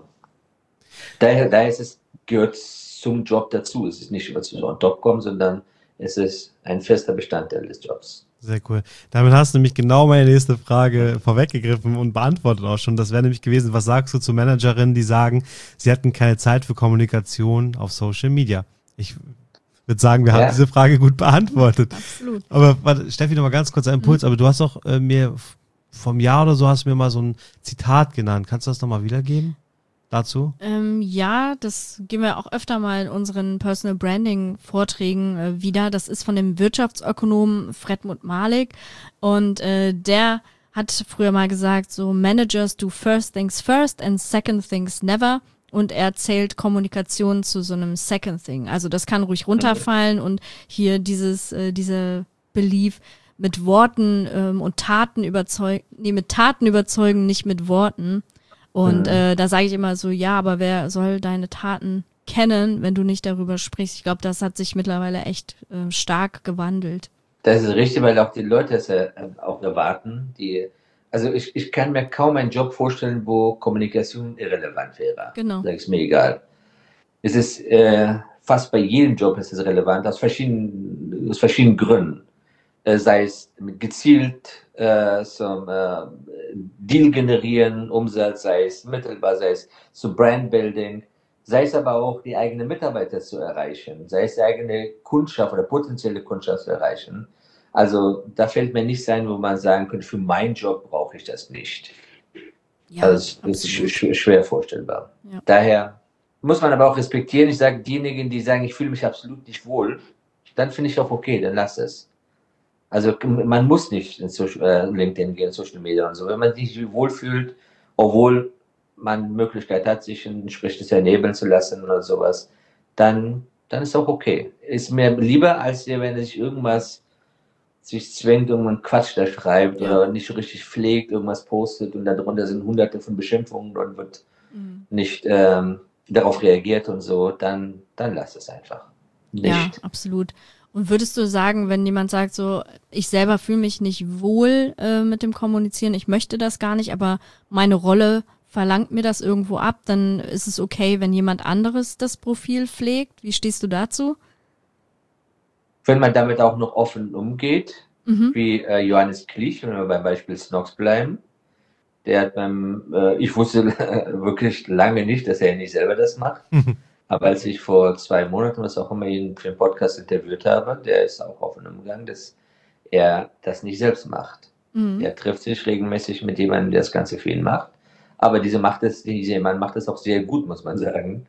Daher ist es, gehört zum Job dazu. Es ist nicht über zu so on top kommen, sondern es ist ein fester Bestandteil des Jobs.
Sehr cool. Damit hast du nämlich genau meine nächste Frage vorweggegriffen und beantwortet auch schon. Das wäre nämlich gewesen, was sagst du zu Managerinnen, die sagen, sie hatten keine Zeit für Kommunikation auf Social Media? Ich würde sagen, wir haben diese Frage gut beantwortet.
Absolut.
Aber warte, Steffi, noch mal ganz kurz ein Impuls. Aber du hast doch mir vom Jahr oder so hast du mir mal so ein Zitat genannt. Kannst du das nochmal wiedergeben dazu?
Ja, das geben wir auch öfter mal in unseren Personal Branding Vorträgen wieder. Das ist von dem Wirtschaftsökonomen Fredmund Malik und der hat früher mal gesagt, so Managers do first things first and second things never. Und er zählt Kommunikation zu so einem Second Thing. Also das kann ruhig runterfallen und hier diese Belief mit Worten und Taten überzeugen, mit Taten überzeugen, nicht mit Worten. Und da sage ich immer so, ja, aber wer soll deine Taten kennen, wenn du nicht darüber sprichst? Ich glaube, das hat sich mittlerweile echt stark gewandelt.
Das ist richtig, weil auch die Leute es auch erwarten. Also ich kann mir kaum einen Job vorstellen, wo Kommunikation irrelevant wäre.
Genau.
Das ist mir egal. Es ist fast bei jedem Job ist es relevant, aus verschiedenen Gründen. Sei es gezielt zum Deal generieren, Umsatz, sei es mittelbar, sei es zu Brandbuilding, sei es aber auch die eigenen Mitarbeiter zu erreichen, sei es die eigene Kundschaft oder potenzielle Kundschaft zu erreichen. Also da fällt mir nichts ein, wo man sagen könnte, für meinen Job brauche ich das nicht.
Ja,
also das ist schwer vorstellbar. Ja. Daher muss man aber auch respektieren, ich sage, diejenigen, die sagen, ich fühle mich absolut nicht wohl, dann finde ich auch okay, dann lass es. Also man muss nicht in LinkedIn gehen, Social Media und so. Wenn man sich wohlfühlt, obwohl man Möglichkeit hat, sich entsprechend ernebeln zu lassen oder sowas, dann ist auch okay. Ist mir lieber, als wenn sich irgendwas sich zwängt, irgendwann Quatsch da schreibt oder nicht so richtig pflegt, irgendwas postet und darunter sind hunderte von Beschimpfungen und wird nicht darauf reagiert und so, dann lass es einfach. Nicht.
Ja, absolut. Und würdest du sagen, wenn jemand sagt so, ich selber fühle mich nicht wohl mit dem Kommunizieren, ich möchte das gar nicht, aber meine Rolle verlangt mir das irgendwo ab, dann ist es okay, wenn jemand anderes das Profil pflegt? Wie stehst du dazu?
Wenn man damit auch noch offen umgeht, wie Johannes Klich, wenn wir beim Beispiel Snox bleiben, der hat ich wusste wirklich lange nicht, dass er nicht selber das macht. Aber als ich vor 2 Monaten, was auch immer, ihn für den Podcast interviewt habe, der ist auch offen umgegangen, dass er das nicht selbst macht. Er trifft sich regelmäßig mit jemandem, der das Ganze für ihn macht. Aber dieser Mann macht das auch sehr gut, muss man sagen.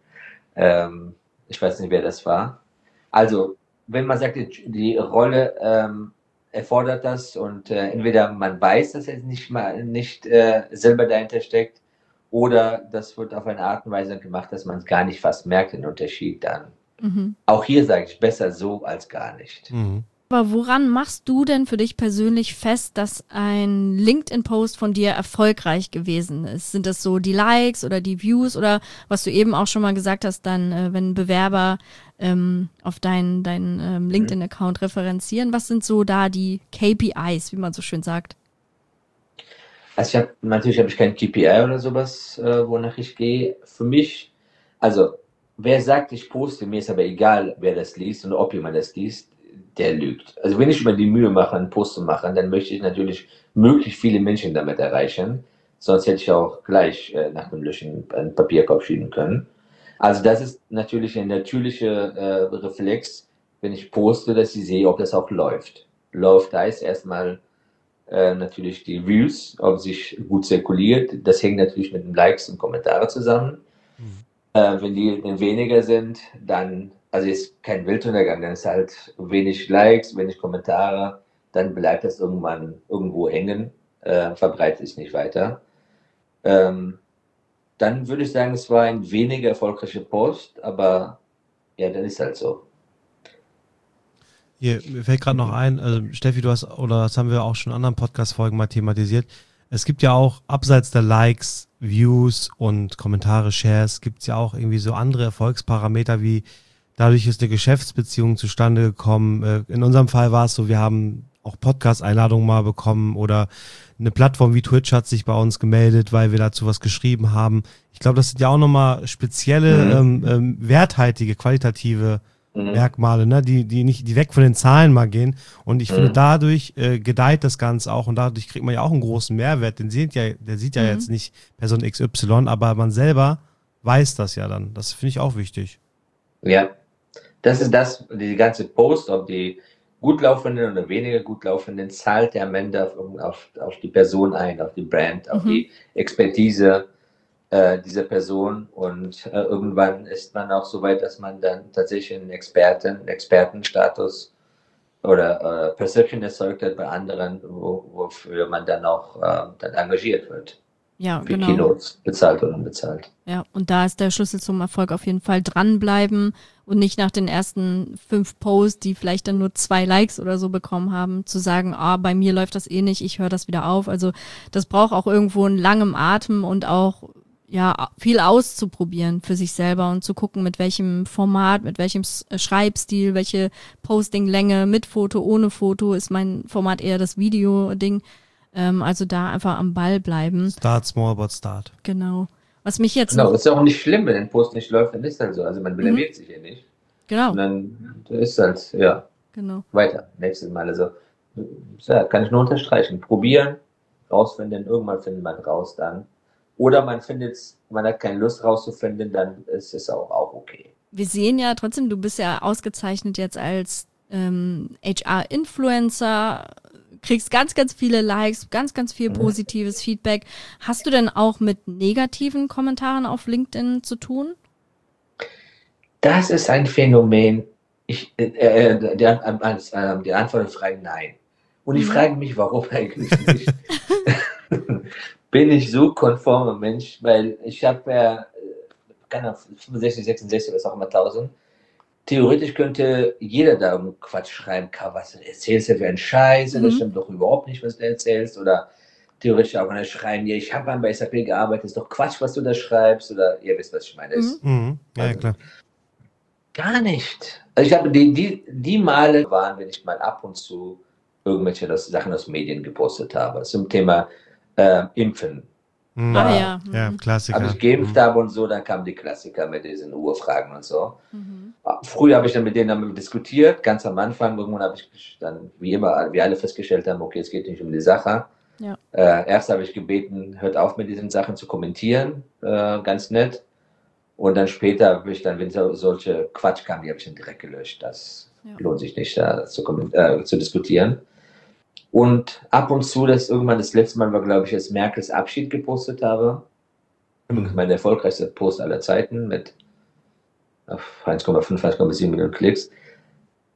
Ich weiß nicht, wer das war. Also, wenn man sagt, die Rolle erfordert das und entweder man weiß, dass er nicht selber dahinter steckt, oder das wird auf eine Art und Weise gemacht, dass man es gar nicht fast merkt, den Unterschied dann. Auch hier sage ich, besser so als gar nicht.
Aber woran machst du denn für dich persönlich fest, dass ein LinkedIn-Post von dir erfolgreich gewesen ist? Sind das so die Likes oder die Views oder was du eben auch schon mal gesagt hast, dann, wenn Bewerber auf deinen LinkedIn-Account referenzieren, was sind so da die KPIs, wie man so schön sagt?
Also natürlich habe ich kein KPI oder sowas, wonach ich gehe. Für mich, also wer sagt, ich poste, mir ist aber egal, wer das liest und ob jemand das liest, der lügt. Also wenn ich mir die Mühe mache, einen Post zu machen, dann möchte ich natürlich möglichst viele Menschen damit erreichen. Sonst hätte ich auch gleich nach dem Löschen einen Papierkorb schieben können. Also das ist natürlich ein natürlicher Reflex, wenn ich poste, dass ich sehe, ob das auch läuft. Läuft heißt erstmal natürlich die Views, ob sich gut zirkuliert. Das hängt natürlich mit den Likes und Kommentaren zusammen. Wenn die weniger sind, dann, also ist kein Weltuntergang, dann ist halt wenig Likes, wenig Kommentare, dann bleibt das irgendwann irgendwo hängen, verbreitet sich nicht weiter. Dann würde ich sagen, es war ein weniger erfolgreicher Post, aber ja, dann ist halt so.
Hier, mir fällt gerade noch ein, also Steffi, das haben wir auch schon in anderen Podcast-Folgen mal thematisiert, es gibt ja auch abseits der Likes, Views und Kommentare, Shares, gibt es ja auch irgendwie so andere Erfolgsparameter, wie dadurch ist eine Geschäftsbeziehung zustande gekommen. In unserem Fall war es so, wir haben auch Podcast-Einladungen mal bekommen oder eine Plattform wie Twitch hat sich bei uns gemeldet, weil wir dazu was geschrieben haben. Ich glaube, das sind ja auch nochmal spezielle, werthaltige, qualitative Merkmale, ne, die weg von den Zahlen mal gehen. Und ich finde, dadurch gedeiht das Ganze auch und dadurch kriegt man ja auch einen großen Mehrwert. Der sieht ja jetzt nicht Person XY, aber man selber weiß das ja dann. Das finde ich auch wichtig.
Ja, das ist die ganze Post, ob die gut laufenden oder weniger gut laufenden, zahlt der am Ende auf die Person ein, auf die Brand, auf die Expertise dieser Person und irgendwann ist man auch so weit, dass man dann tatsächlich einen Expertenstatus oder Perception erzeugt hat bei anderen, wofür man dann auch dann engagiert wird.
Ja,
für
genau.
Keynotes, bezahlt oder unbezahlt.
Ja, und da ist der Schlüssel zum Erfolg auf jeden Fall dranbleiben und nicht nach den ersten 5 Posts, die vielleicht dann nur 2 Likes oder so bekommen haben, zu sagen, bei mir läuft das eh nicht, ich höre das wieder auf. Also das braucht auch irgendwo einen langen Atem und auch ja viel auszuprobieren für sich selber und zu gucken, mit welchem Format, mit welchem Schreibstil, welche Postinglänge, mit Foto, ohne Foto, ist mein Format eher das Video-Ding. Also da einfach am Ball bleiben.
Start small, but start.
Genau. Was mich jetzt
Genau, ist ja auch nicht schlimm, wenn ein Post nicht läuft, dann ist halt so. Also man blamiert sich ja nicht.
Genau.
Und dann ist halt, ja,
Genau.
weiter, nächstes Mal. Also, ja, kann ich nur unterstreichen. Probieren, rausfinden, irgendwann findet man raus dann. Oder man hat keine Lust rauszufinden, dann ist es auch okay.
Wir sehen ja trotzdem, du bist ja ausgezeichnet jetzt als HR-Influencer, kriegst ganz, ganz viele Likes, ganz, ganz viel positives Feedback. Hast du denn auch mit negativen Kommentaren auf LinkedIn zu tun?
Das ist ein Phänomen. Die Antwort ist frei nein. Und ich frage mich, warum eigentlich nicht. Bin ich so konformer Mensch, weil ich habe 65, 66, was auch immer 1000. Theoretisch könnte jeder da um Quatsch schreiben, was erzählst du für einen Scheiß, das stimmt doch überhaupt nicht, was du erzählst, oder theoretisch auch mal schreiben, ja, ich habe bei SAP gearbeitet, ist doch Quatsch, was du da schreibst, oder ihr wisst, was ich meine.
Ja, klar.
Gar nicht. Also ich habe die Male waren, wenn ich mal ab und zu irgendwelche Sachen aus Medien gepostet habe, zum Thema Impfen.
Ja,
Klassiker.
Als ich geimpft habe und so, dann kamen die Klassiker mit diesen Urfragen und so. Früher habe ich dann mit denen diskutiert, ganz am Anfang. Irgendwann habe ich dann, wie immer, wir alle festgestellt haben, okay, es geht nicht um die Sache.
Ja.
Erst habe ich gebeten, hört auf mit diesen Sachen zu kommentieren, ganz nett. Und dann später habe ich dann, wenn solche Quatsch kamen, die habe ich dann direkt gelöscht. Das lohnt sich nicht, da zu diskutieren. Und ab und zu, das letzte Mal war, glaube ich, als Merkels Abschied gepostet habe. Mein erfolgreichster Post aller Zeiten mit 1,5, 1,7 Millionen Klicks.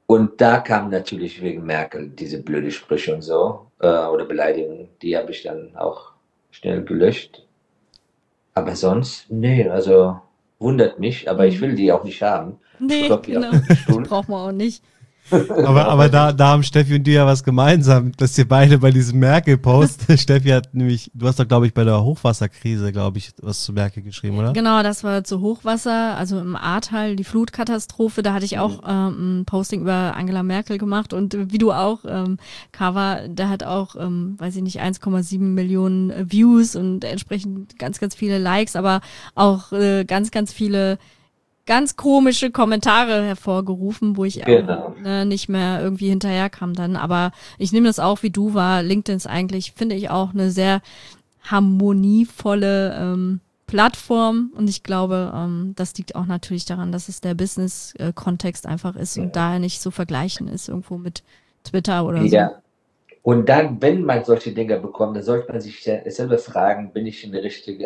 Und da kam natürlich wegen Merkel diese blöde Sprüche und so, oder Beleidigungen, die habe ich dann auch schnell gelöscht. Aber sonst, nee, also wundert mich, aber ich will die auch nicht haben.
Nee, genau. Braucht man auch nicht.
Aber da haben Steffi und du ja was gemeinsam, dass ihr beide bei diesem Merkel-Post, Steffi hat nämlich, du hast doch, glaube ich, bei der Hochwasserkrise, glaube ich, was zu Merkel geschrieben, oder?
Genau, das war zu Hochwasser, also im Ahrtal, die Flutkatastrophe, da hatte ich auch ein Posting über Angela Merkel gemacht und wie du auch, Kava, der hat auch, weiß ich nicht, 1,7 Millionen Views und entsprechend ganz, ganz viele Likes, aber auch ganz, ganz viele ganz komische Kommentare hervorgerufen, wo ich auch nicht mehr irgendwie hinterherkam dann. Aber ich nehme das auch wie du wahr. LinkedIn ist eigentlich, finde ich, auch eine sehr harmonievolle Plattform. Und ich glaube, das liegt auch natürlich daran, dass es der Business-Kontext einfach ist und daher nicht so vergleichen ist irgendwo mit Twitter oder so.
Ja. Und dann, wenn man solche Dinge bekommt, dann sollte man sich selber fragen, bin ich in der richtigen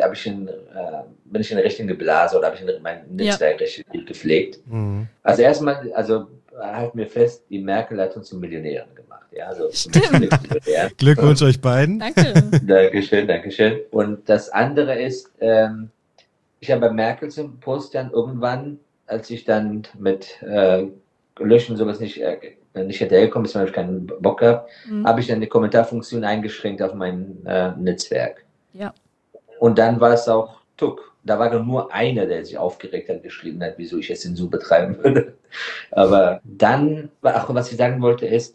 Blase oder habe ich mein Netzwerk richtig gut gepflegt? Mhm. Also erstmal, halten wir fest, die Merkel hat uns zu Millionären gemacht. Ja, also
Glückwunsch euch beiden.
Danke.
Dankeschön. Und das andere ist, ich habe bei Merkel zum Post dann irgendwann, als ich dann mit Löschen sowas nicht hinterhergekommen ist, weil ich keinen Bock gehabt, habe ich dann eine Kommentarfunktion eingeschränkt auf mein Netzwerk.
Ja.
Und dann war es auch tuck. Da war doch nur einer, der sich aufgeregt hat, geschrieben hat, wieso ich jetzt Zensur betreiben würde. Aber dann, auch was ich sagen wollte, ist,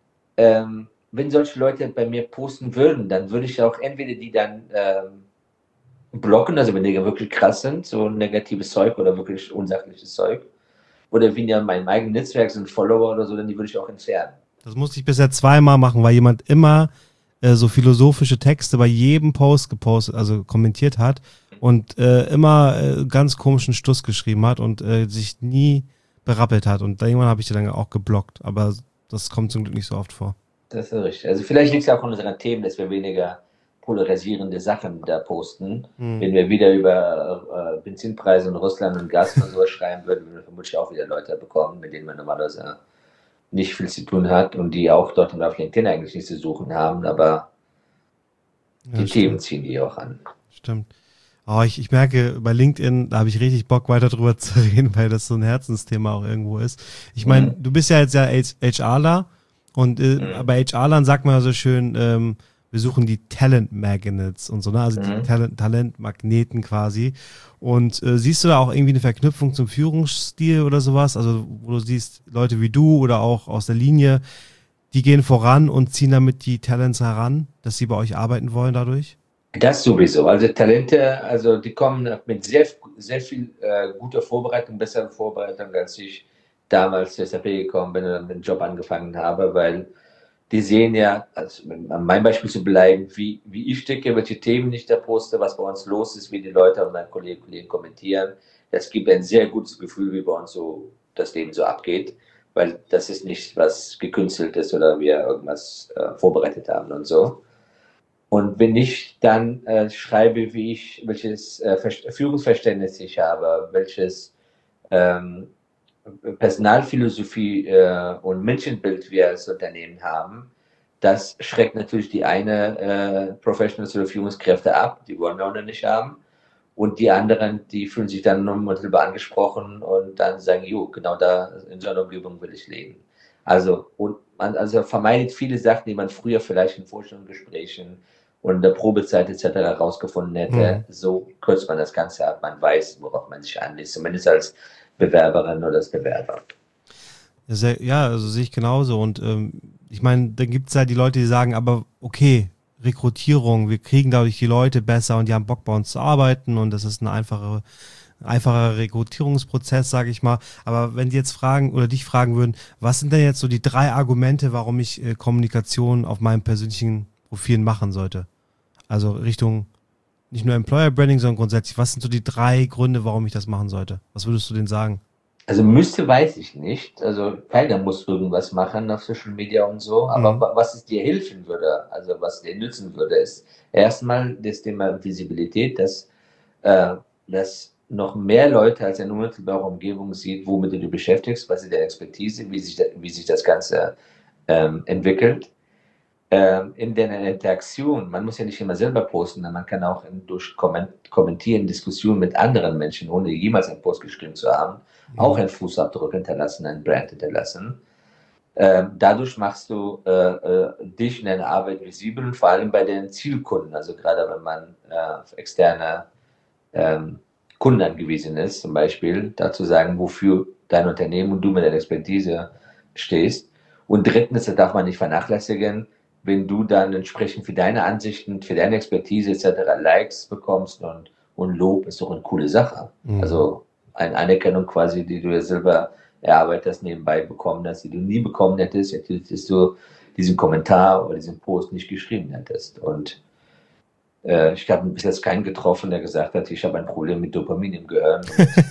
wenn solche Leute bei mir posten würden, dann würde ich auch entweder die dann blocken, also wenn die wirklich krass sind, so negatives Zeug oder wirklich unsachliches Zeug, oder wenn ja in meinem eigenen Netzwerk sind Follower oder so, dann die würde ich auch entfernen.
Das musste ich bisher zweimal machen, weil jemand immer so philosophische Texte bei jedem Post gepostet, also kommentiert hat und immer ganz komischen Stuss geschrieben hat und sich nie berappelt hat. Und irgendwann habe ich die dann auch geblockt, aber das kommt zum Glück nicht so oft vor.
Das ist richtig. Also vielleicht liegt es auch an unseren Themen, dass wir weniger polarisierende Sachen da posten. Wenn wir wieder über Benzinpreise in Russland und Gas und sowas schreiben würden, würden wir vermutlich auch wieder Leute bekommen, mit denen man normalerweise nicht viel zu tun hat und die auch dort auf LinkedIn eigentlich nichts zu suchen haben, aber die Themen ziehen die auch an.
Stimmt. Oh, ich merke, bei LinkedIn, da habe ich richtig Bock, weiter drüber zu reden, weil das so ein Herzensthema auch irgendwo ist. Ich meine, du bist ja jetzt ja HRler und bei HRlern sagt man ja so schön, wir suchen die Talent Magnets und so, ne? Also die Talentmagneten quasi. Und siehst du da auch irgendwie eine Verknüpfung zum Führungsstil oder sowas? Also wo du siehst, Leute wie du oder auch aus der Linie, die gehen voran und ziehen damit die Talents heran, dass sie bei euch arbeiten wollen dadurch?
Das sowieso. Also Talente, also die kommen mit sehr, sehr viel guter Vorbereitung, besserer Vorbereitung, als ich damals zur SAP gekommen bin und dann den Job angefangen habe, weil die sehen ja, also an meinem Beispiel zu bleiben, wie ich ticke, welche Themen ich da poste, was bei uns los ist, wie die Leute und meine Kollegen kommentieren. Das gibt ein sehr gutes Gefühl, wie bei uns so das Leben so abgeht, weil das ist nicht was Gekünsteltes oder wir irgendwas vorbereitet haben und so. Und wenn ich dann schreibe, welches Führungsverständnis ich habe, welches Personalphilosophie und Menschenbild wir als Unternehmen haben, das schreckt natürlich die eine Professionals oder Führungskräfte ab, die wollen wir auch noch nicht haben. Und die anderen, die fühlen sich dann unmittelbar angesprochen und dann sagen, jo, genau da in so einer Umgebung will ich leben. Also, und man vermeidet viele Sachen, die man früher vielleicht in Vorstellungsgesprächen und in der Probezeit etc. herausgefunden hätte. So kürzt man das Ganze ab, man weiß, worauf man sich anlässt, zumindest als Bewerberin oder als Bewerber.
Ja, also sehe ich genauso. Und ich meine, dann gibt es halt die Leute, die sagen, aber okay, Rekrutierung, wir kriegen dadurch die Leute besser und die haben Bock bei uns zu arbeiten und das ist ein einfacher Rekrutierungsprozess, sage ich mal. Aber wenn die jetzt fragen oder dich fragen würden, was sind denn jetzt so die 3 Argumente, warum ich Kommunikation auf meinem persönlichen Profil machen sollte? Also Richtung nicht nur Employer Branding, sondern grundsätzlich, was sind so die 3 Gründe, warum ich das machen sollte? Was würdest du denen sagen?
Also weiß ich nicht. Also keiner muss irgendwas machen auf Social Media und so. Aber was es dir helfen würde, also was dir nützen würde, ist erstmal das Thema Visibilität, dass noch mehr Leute als in unmittelbarer Umgebung sieht, womit du dich beschäftigst, was ist deine Expertise, wie sich das Ganze entwickelt. In der Interaktion, man muss ja nicht immer selber posten, man kann auch durch Kommentieren, Diskussionen mit anderen Menschen, ohne jemals einen Post geschrieben zu haben, auch einen Fußabdruck hinterlassen, einen Brand hinterlassen. Dadurch machst du dich in deiner Arbeit visibel und vor allem bei den Zielkunden, also gerade wenn man auf externe Kunden angewiesen ist, zum Beispiel, dazu sagen, wofür dein Unternehmen und du mit deiner Expertise stehst. Und drittens, da darf man nicht vernachlässigen, wenn du dann entsprechend für deine Ansichten, für deine Expertise etc. Likes bekommst und Lob, ist doch eine coole Sache. Mhm. Also eine Anerkennung quasi, die du ja selber erarbeitest, nebenbei bekommen hast, die du nie bekommen hättest, hättest du diesen Kommentar oder diesen Post nicht geschrieben hättest. Und ich habe bis jetzt keinen getroffen, der gesagt hat, ich habe ein Problem mit Dopamin im Gehirn.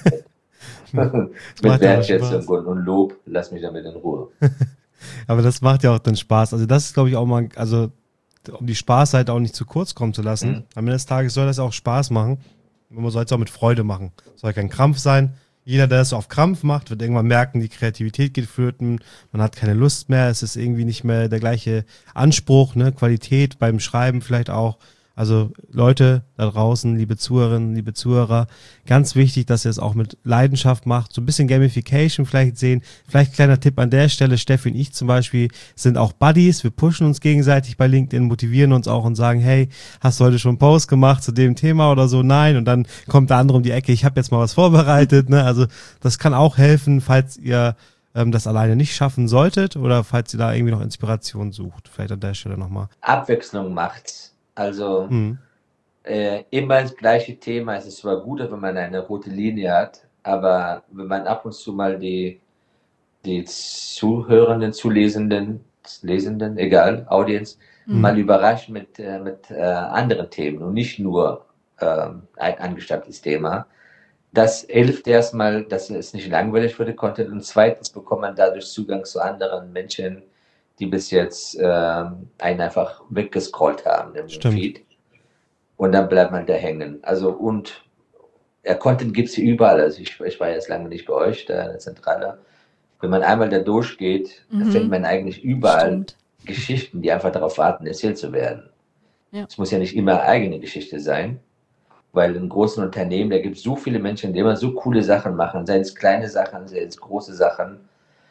Mit Wertschätzung und Lob, lass mich damit in Ruhe.
Aber das macht ja auch dann Spaß. Also das ist, glaube ich, auch mal, also um die Spaßseite auch nicht zu kurz kommen zu lassen. Am Ende des Tages soll das auch Spaß machen. Man soll es auch mit Freude machen. Es soll kein Krampf sein. Jeder, der es auf Krampf macht, wird irgendwann merken, die Kreativität geht flöten, man hat keine Lust mehr, es ist irgendwie nicht mehr der gleiche Anspruch, ne? Qualität beim Schreiben vielleicht auch. Also Leute da draußen, liebe Zuhörerinnen, liebe Zuhörer, ganz wichtig, dass ihr es auch mit Leidenschaft macht, so ein bisschen Gamification vielleicht sehen. Vielleicht kleiner Tipp an der Stelle, Steffi und ich zum Beispiel sind auch Buddies, wir pushen uns gegenseitig bei LinkedIn, motivieren uns auch und sagen, hey, hast du heute schon einen Post gemacht zu dem Thema oder so? Nein, und dann kommt der andere um die Ecke, ich habe jetzt mal was vorbereitet. Ne? Also das kann auch helfen, falls ihr das alleine nicht schaffen solltet oder falls ihr da irgendwie noch Inspiration sucht. Vielleicht an der Stelle nochmal.
Abwechslung macht's. Also immer das gleiche Thema. Es ist zwar gut, wenn man eine rote Linie hat, aber wenn man ab und zu mal die Zuhörenden, Lesenden, egal, Audience, mal überrascht mit anderen Themen und nicht nur ein angestammtes Thema. Das hilft erstmal, dass es nicht langweilig für den Content und zweitens bekommt man dadurch Zugang zu anderen Menschen, die bis jetzt einen einfach weggescrollt haben im Feed. Und dann bleibt man da hängen. Also und Content gibt es hier überall. Also ich war jetzt lange nicht bei euch, da in der Zentrale. Wenn man einmal da durchgeht, dann findet man eigentlich überall Geschichten, die einfach darauf warten, erzählt zu werden. Es muss ja nicht immer eigene Geschichte sein, weil in großen Unternehmen, da gibt es so viele Menschen, die immer so coole Sachen machen, seien es kleine Sachen, seien es große Sachen.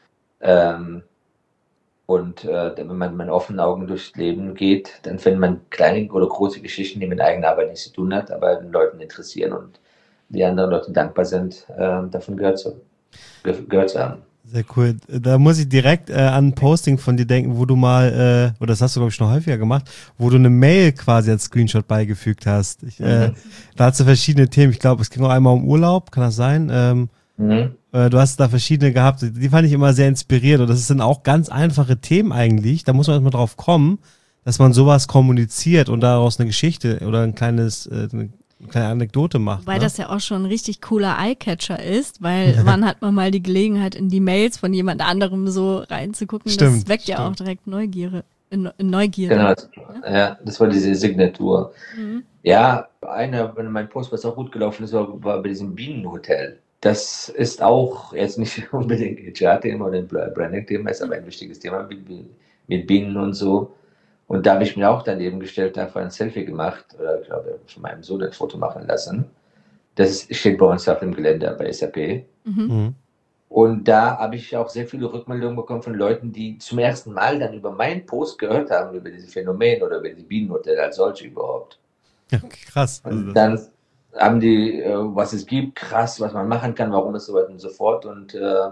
Und wenn man mit offenen Augen durchs Leben geht, dann findet man kleine oder große Geschichten, die mit eigener Arbeit nichts zu tun hat, aber den Leuten interessieren und die anderen Leute dankbar sind, davon gehört zu haben.
Sehr cool. Da muss ich direkt an ein Posting von dir denken, wo du mal, oder das hast du, glaube ich, schon häufiger gemacht, wo du eine Mail quasi als Screenshot beigefügt hast. Da hast du verschiedene Themen. Ich glaube, es ging auch einmal um Urlaub, kann das sein? Du hast da verschiedene gehabt, die fand ich immer sehr inspiriert und das sind auch ganz einfache Themen eigentlich, da muss man erstmal drauf kommen, dass man sowas kommuniziert und daraus eine Geschichte oder eine kleine Anekdote macht.
Weil das ja auch schon ein richtig cooler Eyecatcher ist, weil wann hat man mal die Gelegenheit, in die Mails von jemand anderem so reinzugucken, das weckt ja auch direkt Neugierde.
Genau, ja, das war diese Signatur. Ja, mein Post, was auch gut gelaufen ist, war bei diesem Bienenhotel. Das ist auch jetzt nicht unbedingt ein HR-Thema oder ein Branding-Thema, ist aber ein wichtiges Thema mit Bienen und so. Und da habe ich mir auch daneben gestellt, einfach ein Selfie gemacht, oder ich glaube, von meinem Sohn ein Foto machen lassen. Das steht bei uns auf dem Gelände bei SAP. Und da habe ich auch sehr viele Rückmeldungen bekommen von Leuten, die zum ersten Mal dann über meinen Post gehört haben, über dieses Phänomen oder über die Bienenhotel als solche überhaupt.
Okay, krass.
Und dann haben die, was es gibt, krass, was man machen kann, warum es so weiter und so fort. Und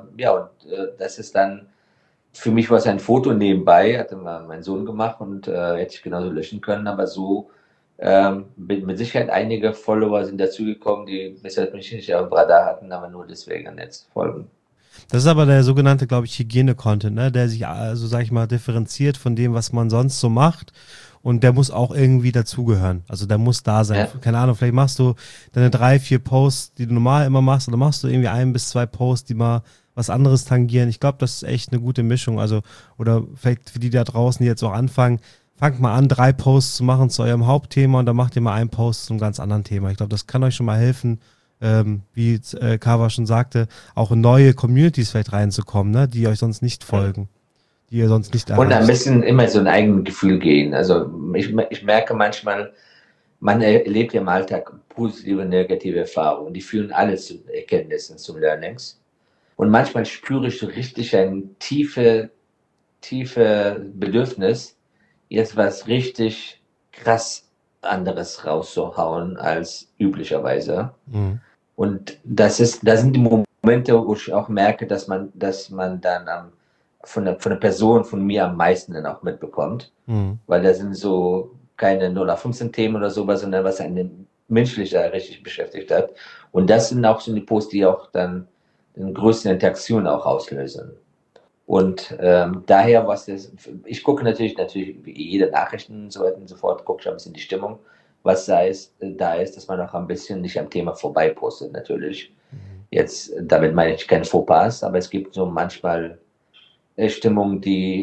das ist dann, für mich war es ein Foto nebenbei, hatte mein Sohn gemacht und hätte ich genauso löschen können, aber so mit Sicherheit einige Follower sind dazugekommen, die bisher mich nicht auf dem Radar hatten, aber nur deswegen jetzt folgen.
Das ist aber der sogenannte, glaube ich, Hygiene-Content, ne? Der sich, also sag ich mal, differenziert von dem, was man sonst so macht. Und der muss auch irgendwie dazugehören. Also der muss da sein. Ja. Keine Ahnung, vielleicht machst du deine 3-4 Posts, die du normal immer machst, oder machst du irgendwie 1 bis 2 Posts, die mal was anderes tangieren. Ich glaube, das ist echt eine gute Mischung. Also, oder vielleicht für die da draußen, die jetzt auch anfangen, fangt mal an, 3 Posts zu machen zu eurem Hauptthema und dann macht ihr mal einen Post zu einem ganz anderen Thema. Ich glaube, das kann euch schon mal helfen, wie Carver schon sagte, auch in neue Communities vielleicht reinzukommen, ne, die euch sonst nicht folgen, die ihr sonst nicht erreicht.
Und ein bisschen immer so ein eigenes Gefühl gehen. Also ich merke manchmal, man erlebt ja im Alltag positive und negative Erfahrungen. Die führen alle zu Erkenntnissen, zu Learnings. Und manchmal spüre ich so richtig ein tiefe Bedürfnis, jetzt was richtig krass anderes rauszuhauen als üblicherweise. Mhm. Und das sind die Momente, wo ich auch merke, dass man dann von der Person, von mir am meisten dann auch mitbekommt. Mhm. Weil da sind so keine 0815 Themen oder sowas, sondern was einen menschlich da richtig beschäftigt hat. Und das sind auch so die Posts, die auch dann den größten Interaktion auch auslösen. Und daher, ich gucke natürlich wie jede Nachrichten und so weiter und so fort, gucke ich ein bisschen die Stimmung, was da ist, dass man auch ein bisschen nicht am Thema vorbei postet, natürlich. Mhm. Jetzt, damit meine ich keine Fauxpas, aber es gibt so manchmal Stimmungen,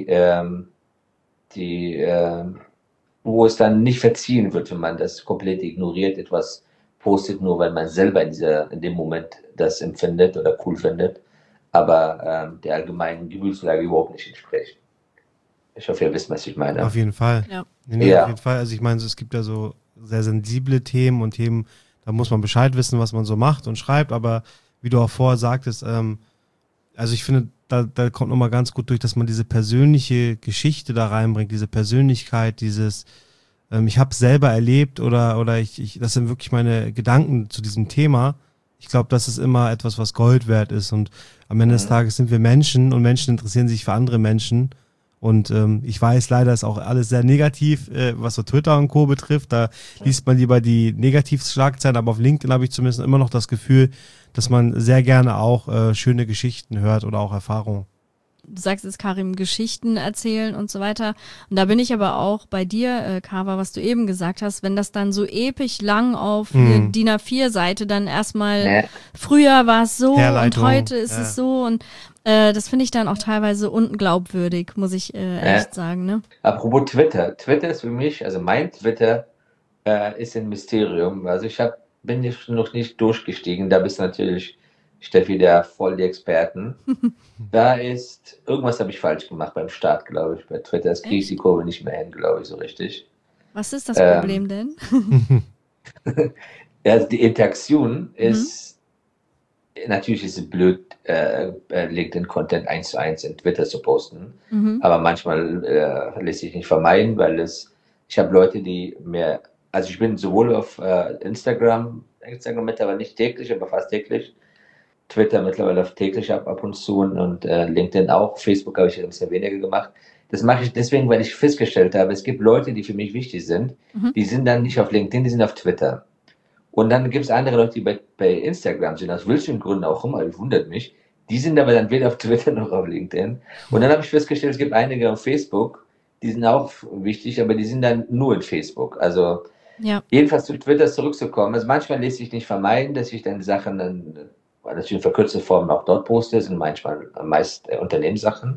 wo es dann nicht verziehen wird, wenn man das komplett ignoriert, etwas postet, nur weil man selber in dem Moment das empfindet oder cool findet, aber der allgemeinen Gefühlslage überhaupt nicht entspricht. Ich hoffe, ihr wisst, was ich meine.
Auf jeden Fall. Ja. Nee, auf jeden Fall. Also ich meine, es gibt ja so sehr sensible Themen und Themen, da muss man Bescheid wissen, was man so macht und schreibt, aber wie du auch vorher sagtest, also ich finde, da kommt nochmal ganz gut durch, dass man diese persönliche Geschichte da reinbringt, diese Persönlichkeit, dieses ich habe es selber erlebt oder das sind wirklich meine Gedanken zu diesem Thema. Ich glaube, das ist immer etwas, was Gold wert ist und am Ende des Tages sind wir Menschen und Menschen interessieren sich für andere Menschen und ich weiß, leider ist auch alles sehr negativ, was so Twitter und Co. betrifft. Da liest man lieber die Negativschlagzeilen, aber auf LinkedIn habe ich zumindest immer noch das Gefühl, dass man sehr gerne auch schöne Geschichten hört oder auch Erfahrungen.
Du sagst jetzt, Karim, Geschichten erzählen und so weiter. Und da bin ich aber auch bei dir, Carver, was du eben gesagt hast, wenn das dann so episch lang auf DIN A4-Seite dann erstmal, früher war es so und heute ist es so und das finde ich dann auch teilweise unglaubwürdig, muss ich echt sagen. Ne?
Apropos Twitter. Twitter ist für mich, also mein Twitter ist ein Mysterium. Also bin ich noch nicht durchgestiegen, da bist natürlich Steffi, der voll die Experten. Irgendwas habe ich falsch gemacht beim Start, glaube ich. Bei Twitter ist kriege ich die Kurve nicht mehr hin, glaube ich, so richtig.
Was ist das Problem denn?
Also die Interaktion ist, natürlich ist es blöd, LinkedIn-Content 1:1 in Twitter zu posten, aber manchmal lässt sich nicht vermeiden, weil ich habe Leute, die also ich bin sowohl auf Instagram mittlerweile nicht täglich, aber fast täglich, Twitter mittlerweile täglich ab und zu und LinkedIn auch. Facebook habe ich ein bisschen weniger gemacht. Das mache ich deswegen, weil ich festgestellt habe, es gibt Leute, die für mich wichtig sind, die sind dann nicht auf LinkedIn, die sind auf Twitter. Und dann gibt es andere Leute, die bei Instagram sind, aus welchen Gründen auch immer, das wundert mich, die sind aber dann weder auf Twitter noch auf LinkedIn. Und dann habe ich festgestellt, es gibt einige auf Facebook, die sind auch wichtig, aber die sind dann nur in Facebook. Also jedenfalls zu Twitter zurückzukommen. Also manchmal lässt sich nicht vermeiden, dass ich dann Sachen dann natürlich in verkürzter Form auch dort poste, sind meist Unternehmenssachen.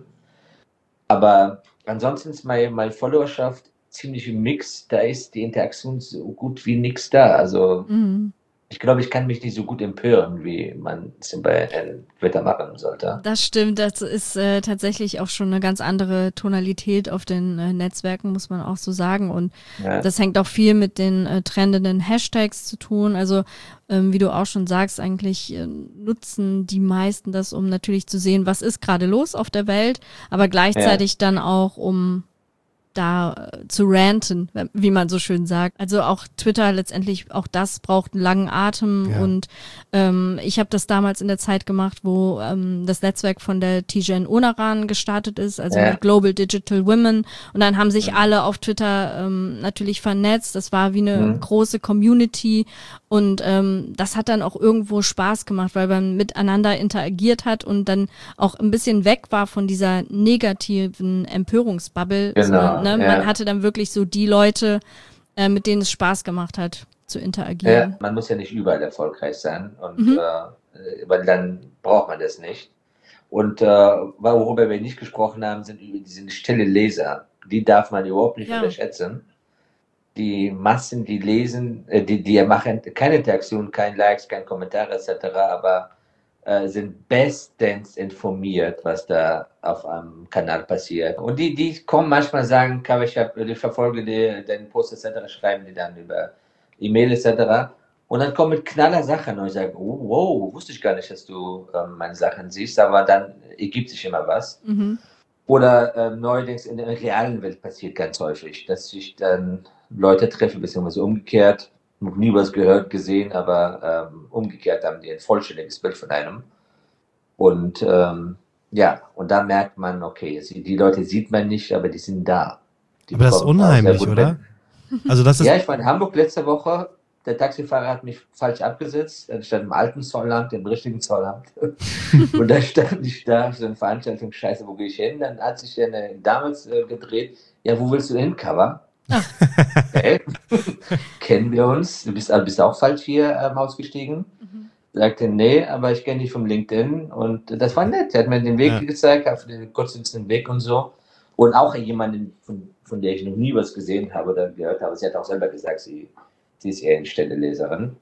Aber ansonsten ist meine Followerschaft ziemlich im Mix. Da ist die Interaktion so gut wie nichts da. Also ich glaube, ich kann mich nicht so gut empören, wie man es bei Twitter machen sollte.
Das stimmt, das ist tatsächlich auch schon eine ganz andere Tonalität auf den Netzwerken, muss man auch so sagen. Und das hängt auch viel mit den trendenden Hashtags zu tun. Also wie du auch schon sagst, eigentlich nutzen die meisten das, um natürlich zu sehen, was ist gerade los auf der Welt, aber gleichzeitig dann auch, um da zu ranten, wie man so schön sagt. Also auch Twitter letztendlich, auch das braucht einen langen Atem und ich habe das damals in der Zeit gemacht, wo das Netzwerk von der Tijen Onaran gestartet ist, also mit Global Digital Women und dann haben sich alle auf Twitter natürlich vernetzt. Das war wie eine große Community und das hat dann auch irgendwo Spaß gemacht, weil man miteinander interagiert hat und dann auch ein bisschen weg war von dieser negativen Empörungsbubble.
Genau.
Man hatte dann wirklich so die Leute, mit denen es Spaß gemacht hat, zu interagieren.
Ja, man muss ja nicht überall erfolgreich sein, und weil dann braucht man das nicht. Und worüber wir nicht gesprochen haben, sind über diese stille Leser. Die darf man überhaupt nicht unterschätzen. die Massen, die lesen, die machen keine Interaktion, keine Likes, keine Kommentare etc., aber sind bestens informiert, was da auf einem Kanal passiert. Und die kommen manchmal sagen, ich verfolge deinen Post etc., schreiben die dann über E-Mail etc., und dann kommen mit knaller Sachen und ich sage, oh, wow, wusste ich gar nicht, dass du meine Sachen siehst, aber dann ergibt sich immer was.
Mhm.
Oder neuerdings in der realen Welt passiert ganz häufig, dass ich dann Leute treffe, beziehungsweise umgekehrt, noch nie was gehört, gesehen, aber umgekehrt haben die ein vollständiges Bild von einem. Und ja, und da merkt man, okay, die Leute sieht man nicht, aber die sind da. Die
Aber das ist
bekommen auch sehr
unheimlich,
gut
oder?
mit.
Also das ist,
Ja, ich war in Hamburg letzte Woche. Der Taxifahrer hat mich falsch abgesetzt. Er stand im alten Zollamt, im richtigen Zollamt. Und da stand ich da, so eine Veranstaltung, scheiße, wo gehe ich hin? Dann hat sich eine Dame gedreht. Ja, wo willst du hin, Cover? Okay. Kennen wir uns? Du bist auch falsch hier ausgestiegen. Sagte, nee, aber ich kenne dich vom LinkedIn. Und das war nett. Er hat mir den Weg gezeigt, auf den kurzen Weg und so. Und auch jemanden, von der ich noch nie was gesehen habe oder gehört habe. Sie hat auch selber gesagt, sie ist eher eine Stelleleserin.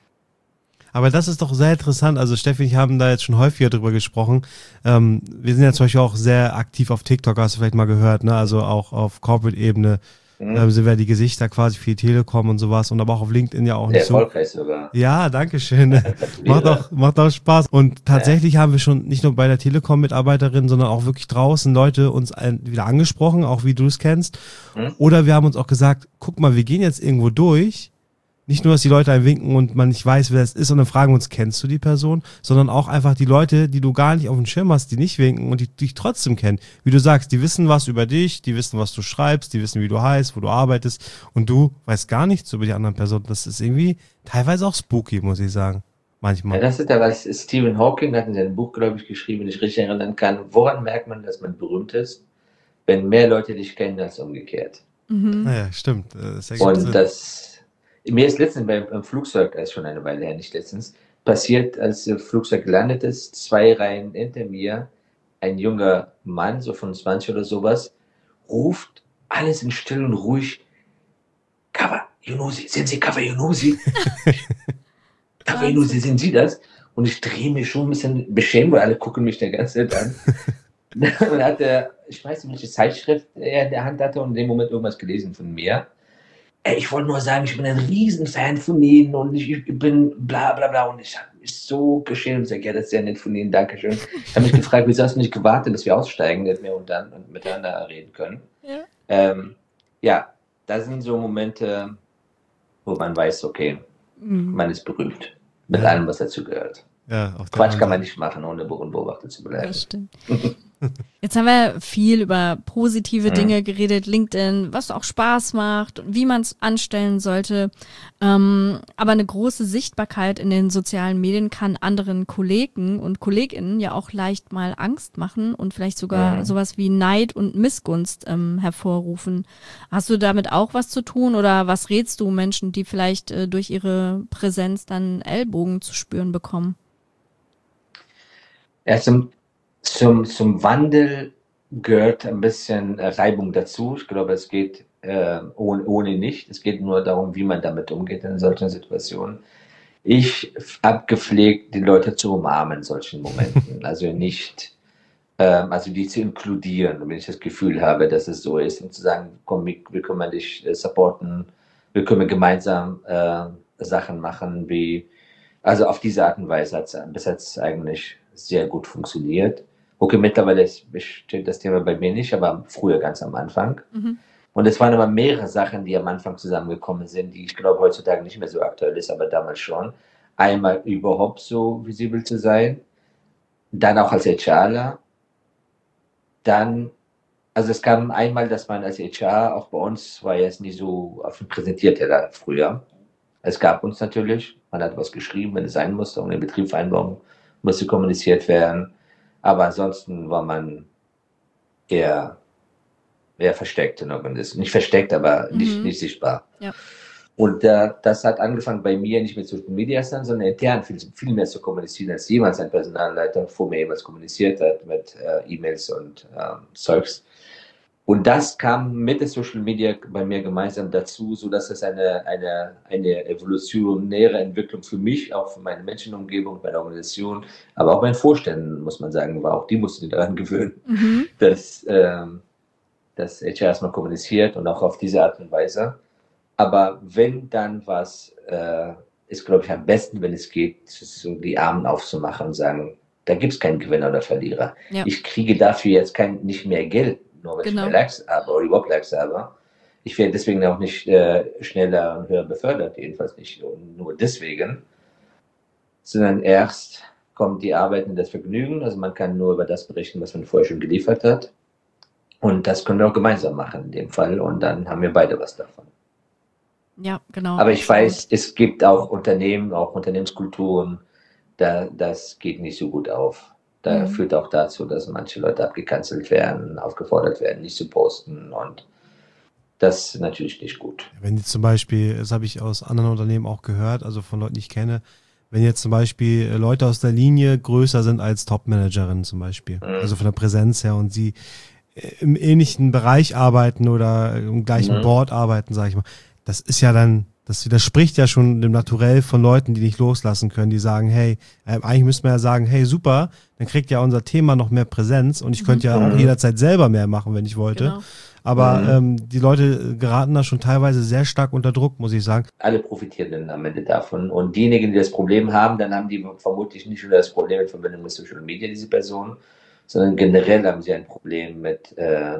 Aber das ist doch sehr interessant. Also Steffi und ich haben da jetzt schon häufiger drüber gesprochen. Wir sind ja zum Beispiel auch sehr aktiv auf TikTok, hast du vielleicht mal gehört, ne? Also auch auf Corporate-Ebene sind wir die Gesichter quasi für die Telekom und sowas, und aber auch auf LinkedIn ja auch
Sehr
nicht so.
Erfolgreich sogar.
Ja, danke schön. macht auch Spaß. Und tatsächlich haben wir schon nicht nur bei der Telekom-Mitarbeiterin, sondern auch wirklich draußen Leute uns wieder angesprochen, auch wie du es kennst. Oder wir haben uns auch gesagt, guck mal, wir gehen jetzt irgendwo durch. Nicht nur, dass die Leute einem winken und man nicht weiß, wer es ist, und dann fragen wir uns, kennst du die Person? Sondern auch einfach die Leute, die du gar nicht auf dem Schirm hast, die nicht winken und die dich trotzdem kennen. Wie du sagst, die wissen was über dich, die wissen, was du schreibst, die wissen, wie du heißt, wo du arbeitest, und du weißt gar nichts über die anderen Personen. Das ist irgendwie teilweise auch spooky, muss ich sagen. Manchmal.
Ja, das ist ja was, Stephen Hawking hat in seinem Buch, glaube ich, geschrieben, wenn ich richtig erinnern kann. Woran merkt man, dass man berühmt ist? Wenn mehr Leute dich kennen als umgekehrt.
Naja, stimmt.
Und mir ist letztens beim Flugzeug, das ist schon eine Weile her, nicht letztens, passiert, als das Flugzeug gelandet ist, 2 Reihen hinter mir, ein junger Mann, so 25 oder sowas, ruft alles in still und ruhig, Cover Yunusi, sind Sie Cover Yunusi? Cover Yunusi, sind Sie das? Und ich drehe mich schon ein bisschen beschämt, weil alle gucken mich die ganze Zeit an. Dann hat er, ich weiß nicht, welche Zeitschrift er in der Hand hatte, und in dem Moment irgendwas gelesen von mir. Ich wollte nur sagen, ich bin ein Riesenfan von Ihnen und ich bin bla bla bla, und ich habe mich so geschämt und gesagt, ja, das ist sehr nett von Ihnen, Dankeschön. Ich habe mich gefragt, wieso hast du nicht gewartet, dass wir aussteigen, dass wir miteinander reden können. Ja, das sind so Momente, wo man weiß, okay, man ist berühmt mit allem, was dazu gehört.
Ja,
Quatsch kann man nicht machen, ohne unbeobachtet zu bleiben.
Das stimmt. Jetzt haben wir viel über positive Dinge geredet, LinkedIn, was auch Spaß macht, wie man es anstellen sollte. Aber eine große Sichtbarkeit in den sozialen Medien kann anderen Kollegen und KollegInnen ja auch leicht mal Angst machen und vielleicht sogar sowas wie Neid und Missgunst hervorrufen. Hast du damit auch was zu tun, oder was rätst du Menschen, die vielleicht durch ihre Präsenz dann Ellbogen zu spüren bekommen?
Ja, zum Wandel gehört ein bisschen Reibung dazu. Ich glaube, es geht ohne nicht. Es geht nur darum, wie man damit umgeht in solchen Situationen. Ich habe gepflegt, die Leute zu umarmen in solchen Momenten. Also nicht, also die zu inkludieren, wenn ich das Gefühl habe, dass es so ist, und zu sagen, komm, wir können dich supporten, wir können gemeinsam Sachen machen, also auf diese Art und Weise hat es bis jetzt eigentlich sehr gut funktioniert. Okay, mittlerweile steht das Thema bei mir nicht, aber früher ganz am Anfang. Und es waren aber mehrere Sachen, die am Anfang zusammengekommen sind, die ich glaube heutzutage nicht mehr so aktuell ist, aber damals schon. Einmal überhaupt so visibel zu sein, dann auch als HRler, dann, also es kam einmal, dass man als HR, auch bei uns war jetzt nicht so offen präsentiert da früher. Es gab uns natürlich, man hat was geschrieben, wenn es sein musste, und eine Betriebsvereinbarung musste kommuniziert werden. Aber ansonsten war man eher versteckt in Organismen. Nicht versteckt, aber nicht sichtbar.
Ja.
Und das hat angefangen bei mir, nicht mit Social Media, sondern intern viel mehr zu kommunizieren, als jemals ein Personalleiter vor mir jemals kommuniziert hat, mit E-Mails und Zeugs. Und das kam mit der Social Media bei mir gemeinsam dazu, so dass es eine evolutionäre Entwicklung für mich, auch für meine Menschenumgebung, meine Organisation, aber auch meinen Vorständen, muss man sagen, war. Auch die mussten daran gewöhnen, dass HR erstmal kommuniziert und auch auf diese Art und Weise. Aber wenn dann was, ist, glaube ich, am besten, wenn es geht, so die Arme aufzumachen und sagen, da gibt es keinen Gewinner oder Verlierer. Ja. Ich kriege dafür jetzt nicht mehr Geld, nur weil ich mehr Likes habe oder überhaupt Likes habe. Ich werde deswegen auch nicht schneller und höher befördert, jedenfalls nicht nur deswegen, sondern erst kommt die Arbeit und das Vergnügen. Also man kann nur über das berichten, was man vorher schon geliefert hat. Und das können wir auch gemeinsam machen in dem Fall. Und dann haben wir beide was davon.
Ja, genau.
Aber ich weiß, es gibt auch Unternehmen, auch Unternehmenskulturen, das geht nicht so gut auf. Da führt auch dazu, dass manche Leute abgekanzelt werden, aufgefordert werden, nicht zu posten. Und das ist natürlich nicht gut.
Wenn jetzt zum Beispiel, das habe ich aus anderen Unternehmen auch gehört, also von Leuten, die ich kenne, wenn jetzt zum Beispiel Leute aus der Linie größer sind als Top-Managerinnen zum Beispiel, also von der Präsenz her, und sie im ähnlichen Bereich arbeiten oder im gleichen Board arbeiten, sage ich mal, das ist ja dann, das widerspricht ja schon dem Naturell von Leuten, die nicht loslassen können, die sagen, hey, eigentlich müsste man ja sagen, hey, super, dann kriegt ja unser Thema noch mehr Präsenz und ich könnte ja auch jederzeit selber mehr machen, wenn ich wollte. Genau. Aber die Leute geraten da schon teilweise sehr stark unter Druck, muss ich sagen.
Alle profitieren dann am Ende davon. Und diejenigen, die das Problem haben, dann haben die vermutlich nicht nur das Problem mit Verbindung mit Social Media, diese Personen, sondern generell haben sie ein Problem mit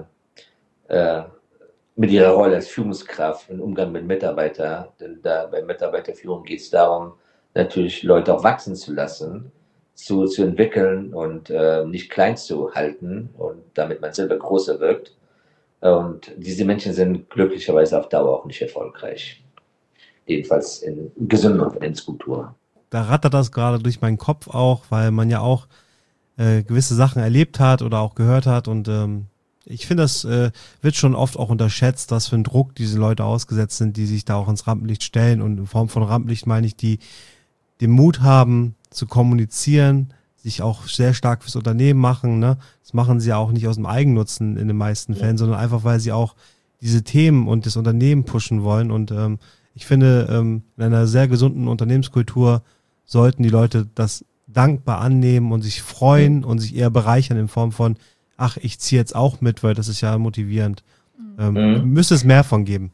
ihrer Rolle als Führungskraft im Umgang mit Mitarbeitern. Denn da bei Mitarbeiterführung geht es darum, natürlich Leute auch wachsen zu lassen, zu entwickeln und nicht klein zu halten, und damit man selber größer wirkt. Und diese Menschen sind glücklicherweise auf Dauer auch nicht erfolgreich. Jedenfalls in gesunden Unternehmenskultur.
Da rattert das gerade durch meinen Kopf auch, weil man ja auch gewisse Sachen erlebt hat oder auch gehört hat, und ich finde, das wird schon oft auch unterschätzt, was für ein Druck diese Leute ausgesetzt sind, die sich da auch ins Rampenlicht stellen, und in Form von Rampenlicht meine ich, die den Mut haben zu kommunizieren, sich auch sehr stark fürs Unternehmen machen, ne? Das machen sie ja auch nicht aus dem Eigennutzen in den meisten Fällen, sondern einfach, weil sie auch diese Themen und das Unternehmen pushen wollen. Und ich finde, in einer sehr gesunden Unternehmenskultur sollten die Leute das dankbar annehmen und sich freuen und sich eher bereichern in Form von, ach, ich ziehe jetzt auch mit, weil das ist ja motivierend. Müsste es mehr von geben.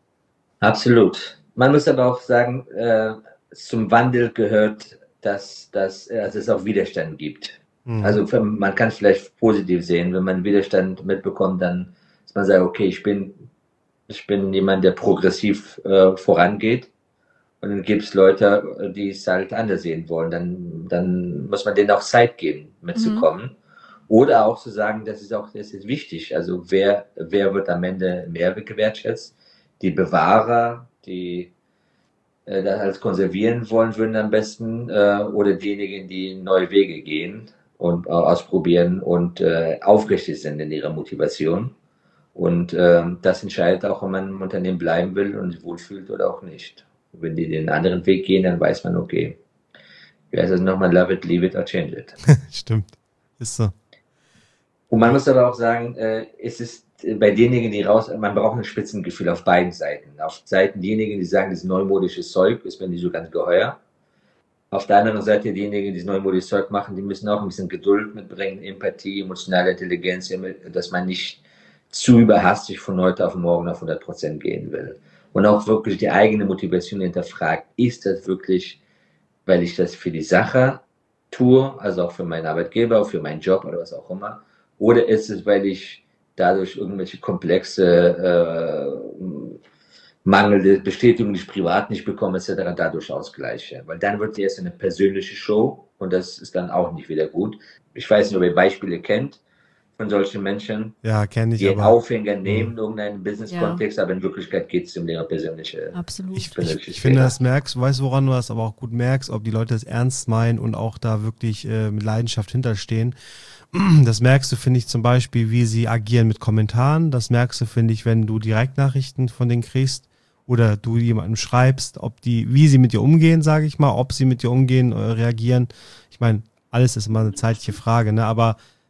Absolut. Man muss aber auch sagen, zum Wandel gehört, dass es auch Widerstand gibt. Also man kann es vielleicht positiv sehen, wenn man Widerstand mitbekommt, dann dass man sagt, okay, ich bin jemand, der progressiv vorangeht, und dann gibt es Leute, die es halt anders sehen wollen. Dann muss man denen auch Zeit geben, mitzukommen. Oder auch zu sagen, das ist wichtig. Also wer wird am Ende mehr gewertschätzt? Die Bewahrer, die das alles konservieren wollen würden am besten, oder diejenigen, die neue Wege gehen und ausprobieren und aufrichtig sind in ihrer Motivation. Und das entscheidet auch, ob man im Unternehmen bleiben will und sich wohlfühlt oder auch nicht. Wenn die den anderen Weg gehen, dann weiß man, okay, wie heißt das nochmal, love it, leave it or change it.
Stimmt, ist so.
Und man muss aber auch sagen, es ist bei denjenigen, die man braucht ein Spitzengefühl auf beiden Seiten. Auf Seiten diejenigen, die sagen, das neumodische Zeug ist mir nicht so ganz geheuer. Auf der anderen Seite diejenigen, die das neumodische Zeug machen, die müssen auch ein bisschen Geduld mitbringen, Empathie, emotionale Intelligenz, dass man nicht zu überhastig von heute auf morgen auf 100% gehen will. Und auch wirklich die eigene Motivation hinterfragt, ist das wirklich, weil ich das für die Sache tue, also auch für meinen Arbeitgeber, für meinen Job oder was auch immer, oder ist es, weil ich dadurch irgendwelche komplexe mangelnde Bestätigung, die ich privat nicht bekomme, etc., dadurch ausgleiche. Weil dann wird es erst eine persönliche Show, und das ist dann auch nicht wieder gut. Ich weiß nicht, ob ihr Beispiele kennt von solchen Menschen,
ja, kenne ich,
die einen Aufhänger nehmen, irgendeinen Business-Kontext, aber in Wirklichkeit geht es um ihre persönliche.
Absolut.
Ich finde, das merkst, weißt du, woran du das aber auch gut merkst, ob die Leute das ernst meinen und auch da wirklich mit Leidenschaft hinterstehen. Das merkst du, finde ich, zum Beispiel, wie sie agieren mit Kommentaren. Das merkst du, finde ich, wenn du Direktnachrichten von denen kriegst oder du jemandem schreibst, wie sie mit dir umgehen, sage ich mal, ob sie mit dir umgehen, reagieren. Ich meine, alles ist immer eine zeitliche Frage, ne? Aber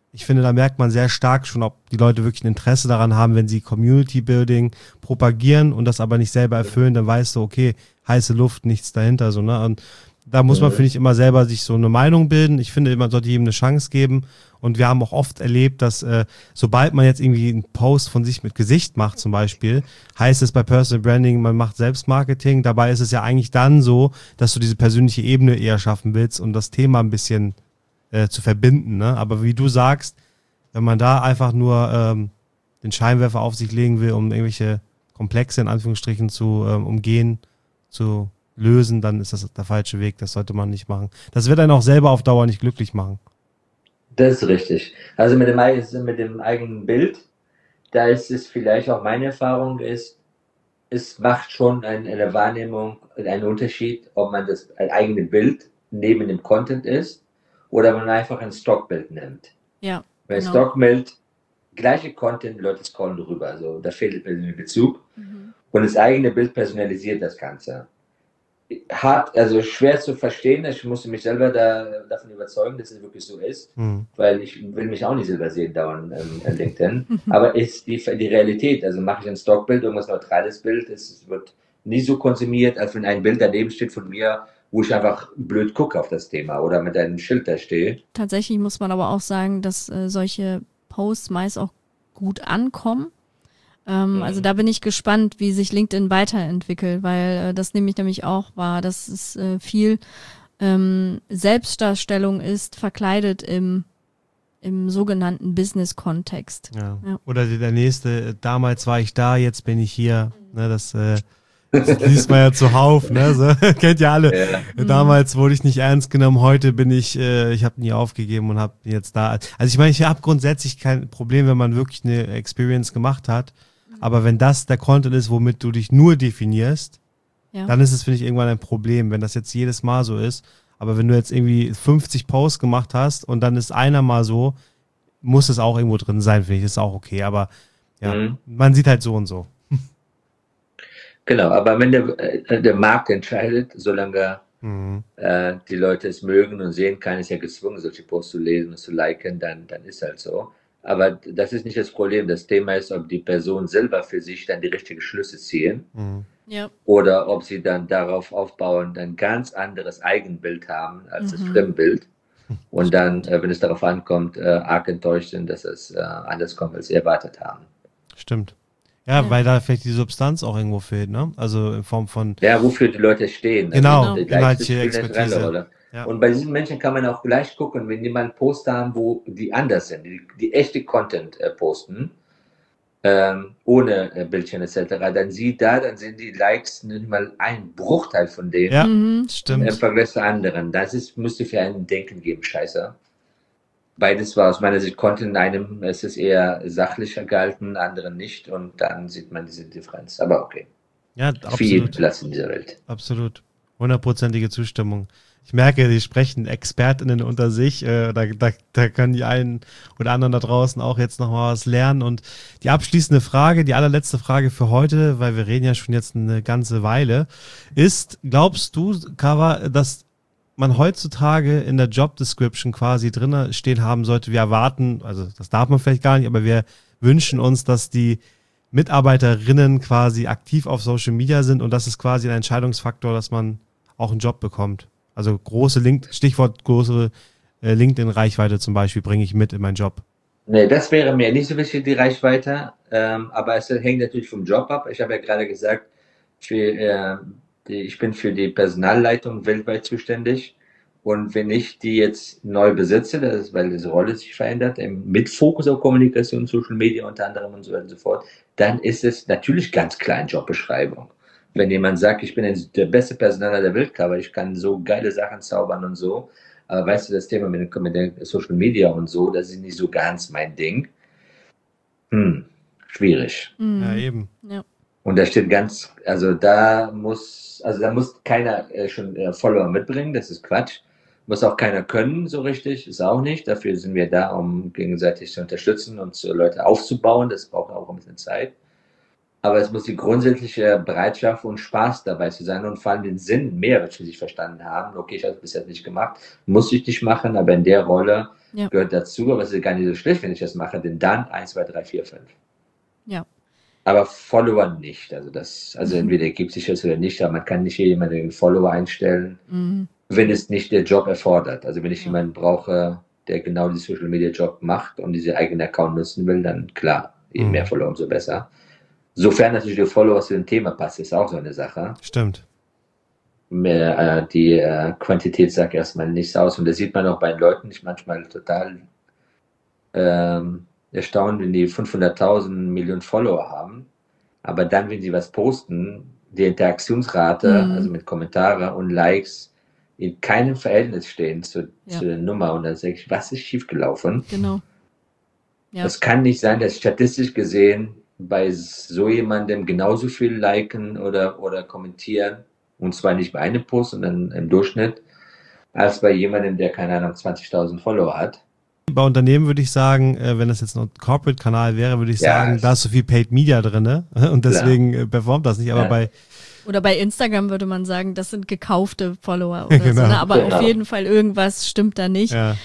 ich finde, da merkt man sehr stark schon, ob die Leute wirklich ein Interesse daran haben, wenn sie Community Building propagieren und das aber nicht selber erfüllen, dann weißt du, okay, heiße Luft, nichts dahinter, so, ne? Und da muss man, finde ich, immer selber sich so eine Meinung bilden. Ich finde, man sollte jedem eine Chance geben. Und wir haben auch oft erlebt, dass sobald man jetzt irgendwie einen Post von sich mit Gesicht macht zum Beispiel, heißt es bei Personal Branding, man macht Selbstmarketing. Dabei ist es ja eigentlich dann so, dass du diese persönliche Ebene eher schaffen willst und das Thema ein bisschen zu verbinden. Ne? Aber wie du sagst, wenn man da einfach nur den Scheinwerfer auf sich legen will, um irgendwelche Komplexe in Anführungsstrichen zu umgehen, zu lösen, dann ist das der falsche Weg. Das sollte man nicht machen. Das wird einen auch selber auf Dauer nicht glücklich machen.
Das ist richtig. Also mit dem eigenen Bild, da ist es vielleicht auch meine Erfahrung ist, es macht schon eine Wahrnehmung, einen Unterschied, ob man das eigene Bild neben dem Content ist oder man einfach ein Stockbild nimmt.
Ja.
Weil Stockbild, gleiche Content, Leute scrollen drüber, also da fehlt der Bezug. Und das eigene Bild personalisiert das Ganze. Hart, also schwer zu verstehen. Ich musste mich selber davon überzeugen, dass es wirklich so ist, weil ich will mich auch nicht selber sehen dauernd in LinkedIn. Aber ist die Realität, also mache ich ein Stockbild, irgendwas neutrales Bild, es wird nie so konsumiert, als wenn ein Bild daneben steht von mir, wo ich einfach blöd gucke auf das Thema oder mit einem Schild da stehe.
Tatsächlich muss man aber auch sagen, dass solche Posts meist auch gut ankommen. Also da bin ich gespannt, wie sich LinkedIn weiterentwickelt, weil das nehme ich nämlich auch wahr, dass es viel Selbstdarstellung ist, verkleidet im sogenannten Business-Kontext.
Ja. Oder der nächste, damals war ich da, jetzt bin ich hier. Ne, das liest man ja zuhauf, ne? So, kennt ja alle. Ja. Damals wurde ich nicht ernst genommen, heute bin ich habe nie aufgegeben und habe jetzt da. Also ich meine, ich habe grundsätzlich kein Problem, wenn man wirklich eine Experience gemacht hat. Aber wenn das der Content ist, womit du dich nur definierst, dann ist es, finde ich, irgendwann ein Problem, wenn das jetzt jedes Mal so ist. Aber wenn du jetzt irgendwie 50 Posts gemacht hast und dann ist einer mal so, muss es auch irgendwo drin sein, finde ich, ist auch okay. Aber ja, man sieht halt so und so.
Genau, aber wenn der Markt entscheidet, solange die Leute es mögen und sehen, keiner ist ja gezwungen, solche Posts zu lesen und zu liken, dann ist halt so. Aber das ist nicht das Problem. Das Thema ist, ob die Person selber für sich dann die richtigen Schlüsse ziehen oder ob sie dann darauf aufbauen, ein ganz anderes Eigenbild haben als das Fremdbild und dann, wenn es darauf ankommt, arg enttäuscht sind, dass es anders kommt, als sie erwartet haben.
Stimmt. Ja, weil da vielleicht die Substanz auch irgendwo fehlt, ne? Also in Form von...
Ja, wofür die Leute stehen.
Genau, inhaltliche Expertise.
Ja. Und bei diesen Menschen kann man auch gleich gucken, wenn die mal einen Post haben, wo die anders sind, die echte Content posten, ohne Bildchen etc., dann sind die Likes nicht mal ein Bruchteil von dem
stimmt.
Im Vergleich zu anderen. Müsste für einen Denken geben, scheiße. Beides war aus meiner Sicht Content, in einem es ist eher sachlicher gehalten, anderen nicht und dann sieht man diese Differenz. Aber okay.
Ja, absolut.
Viel Platz in dieser Welt.
Absolut. 100%ige Zustimmung. Ich merke, die sprechen ExpertInnen unter sich. Da können die einen oder anderen da draußen auch jetzt noch mal was lernen. Und die abschließende Frage, die allerletzte Frage für heute, weil wir reden ja schon jetzt eine ganze Weile, ist, glaubst du, Kawa, dass man heutzutage in der Job Description quasi drin stehen haben sollte, wir erwarten, also das darf man vielleicht gar nicht, aber wir wünschen uns, dass die Mitarbeiterinnen quasi aktiv auf Social Media sind und das ist quasi ein Entscheidungsfaktor, dass man auch einen Job bekommt. Also Stichwort große LinkedIn-Reichweite zum Beispiel bringe ich mit in meinen Job.
Nee, das wäre mir nicht so wichtig, die Reichweite, aber es hängt natürlich vom Job ab. Ich habe ja gerade gesagt, ich bin für die Personalleitung weltweit zuständig und wenn ich die jetzt neu besitze, das ist, weil diese Rolle sich verändert, mit Fokus auf Kommunikation, Social Media unter anderem und so weiter und so fort, dann ist es natürlich ganz klar eine Jobbeschreibung. Wenn jemand sagt, ich bin der beste Personaler der Welt, aber ich kann so geile Sachen zaubern und so, aber weißt du, das Thema mit den Social Media und so, das ist nicht so ganz mein Ding. Schwierig.
Ja, eben.
Ja.
Und da steht da muss keiner schon Follower mitbringen, das ist Quatsch. Muss auch keiner können, so richtig, ist auch nicht. Dafür sind wir da, um gegenseitig zu unterstützen und Leute aufzubauen, das braucht auch ein bisschen Zeit. Aber es muss die grundsätzliche Bereitschaft und Spaß dabei zu sein und vor allem den Sinn, Mehrwert für sich verstanden haben. Okay, ich habe es bis jetzt nicht gemacht, muss ich nicht machen, aber in der Rolle gehört dazu, aber es ist gar nicht so schlecht, wenn ich das mache, denn dann 1, 2, 3, 4, 5.
Ja.
Aber Follower nicht. Also entweder gibt sich das oder nicht, aber man kann nicht jemanden den Follower einstellen, wenn es nicht der Job erfordert. Also wenn ich jemanden brauche, der genau den Social Media Job macht und diese eigenen Account nutzen will, dann klar, je mehr Follower, umso besser. Sofern natürlich der Follower zu dem Thema passt, ist auch so eine Sache.
Stimmt.
Die Quantität sagt erstmal nichts aus und das sieht man auch bei den Leuten, ich manchmal total erstaunt, wenn die 500.000 Millionen Follower haben, aber dann, wenn sie was posten, die Interaktionsrate, also mit Kommentaren und Likes, in keinem Verhältnis stehen zu der Nummer und dann sage ich, was ist schiefgelaufen?
Genau. Ja.
Es kann nicht sein, dass statistisch gesehen bei so jemandem genauso viel liken oder kommentieren, und zwar nicht bei einem Post, sondern im Durchschnitt, als bei jemandem, der, keine Ahnung, 20.000 Follower hat.
Bei Unternehmen würde ich sagen, wenn das jetzt ein Corporate-Kanal wäre, würde ich sagen, da ist so viel Paid Media drin, ne? Und deswegen performt das nicht. Aber
oder bei Instagram würde man sagen, das sind gekaufte Follower oder so, ne? Aber auf jeden Fall irgendwas stimmt da nicht.
Ja.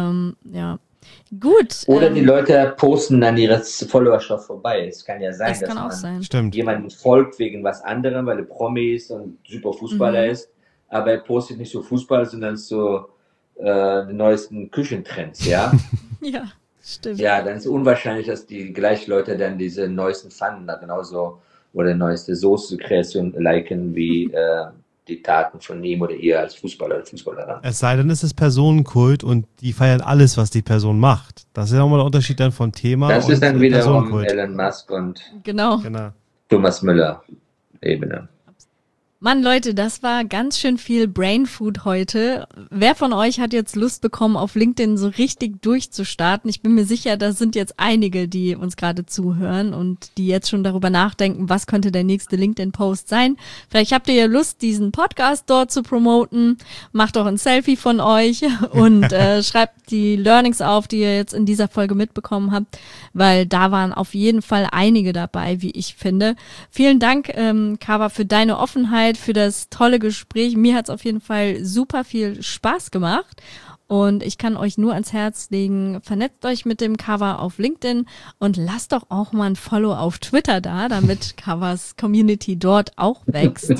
Gut.
Oder die Leute posten dann ihre Followerschaft vorbei. Es kann ja sein,
das kann auch sein.
Jemanden folgt wegen was anderem, weil er Promi ist und super Fußballer ist, aber er postet nicht so Fußball, sondern so die neuesten Küchentrends, ja?
Ja, stimmt.
Ja, dann ist es unwahrscheinlich, dass die gleichen Leute dann diese neuesten Pfannen da genauso oder neueste Soße-Kreation liken wie die Taten von ihm oder ihr als Fußballer oder Fußballerin.
Es sei denn, es ist Personenkult und die feiern alles, was die Person macht. Das ist ja nochmal der Unterschied dann von Thema
das
und
ist dann wiederum
Personenkult.
Elon Musk und
genau.
Thomas Müller Ebene.
Mann, Leute, das war ganz schön viel Brainfood heute. Wer von euch hat jetzt Lust bekommen, auf LinkedIn so richtig durchzustarten? Ich bin mir sicher, da sind jetzt einige, die uns gerade zuhören und die jetzt schon darüber nachdenken, was könnte der nächste LinkedIn-Post sein. Vielleicht habt ihr ja Lust, diesen Podcast dort zu promoten. Macht doch ein Selfie von euch und schreibt die Learnings auf, die ihr jetzt in dieser Folge mitbekommen habt, weil da waren auf jeden Fall einige dabei, wie ich finde. Vielen Dank, Kava, für deine Offenheit, für das tolle Gespräch. Mir hat es auf jeden Fall super viel Spaß gemacht und ich kann euch nur ans Herz legen, vernetzt euch mit dem Kava auf LinkedIn und lasst doch auch mal ein Follow auf Twitter da, damit Kavas Community dort auch wächst.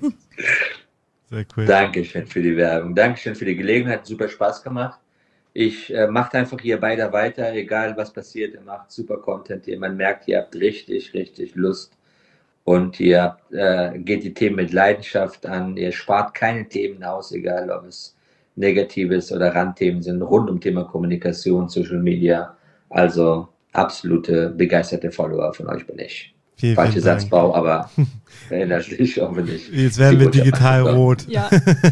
Sehr cool.
Dankeschön für die Werbung, Dankeschön für die Gelegenheit, super Spaß gemacht. Ich macht einfach hier weiter, egal was passiert, ihr macht super Content, man merkt, ihr habt richtig, richtig Lust. Und ihr geht die Themen mit Leidenschaft an. Ihr spart keine Themen aus, egal ob es Negatives oder Randthemen sind, rund um Thema Kommunikation, Social Media. Also absolute begeisterte Follower von euch bin ich. Falscher Satzbau, aber inhaltlich hoffentlich.
Jetzt werden wir digital rot.
Ja.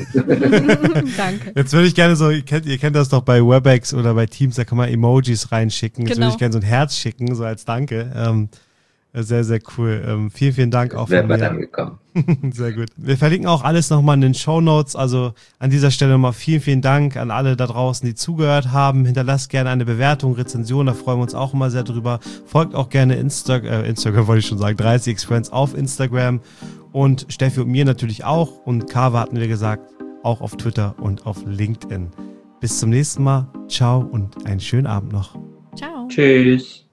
Danke.
Jetzt würde ich gerne so, ihr kennt das doch bei WebEx oder bei Teams, da kann man Emojis reinschicken. Jetzt würde ich gerne so ein Herz schicken, so als Danke. Sehr, sehr cool. Vielen Dank auch von mir.
Angekommen.
Sehr gut. Wir verlinken auch alles nochmal in den Shownotes. Also an dieser Stelle nochmal vielen Dank an alle da draußen, die zugehört haben. Hinterlasst gerne eine Bewertung, Rezension, da freuen wir uns auch immer sehr drüber. Folgt auch gerne Instagram wollte ich schon sagen, 30xFriends auf Instagram und Steffi und mir natürlich auch. Und Kava hatten wir gesagt, auch auf Twitter und auf LinkedIn. Bis zum nächsten Mal. Ciao und einen schönen Abend noch.
Ciao.
Tschüss.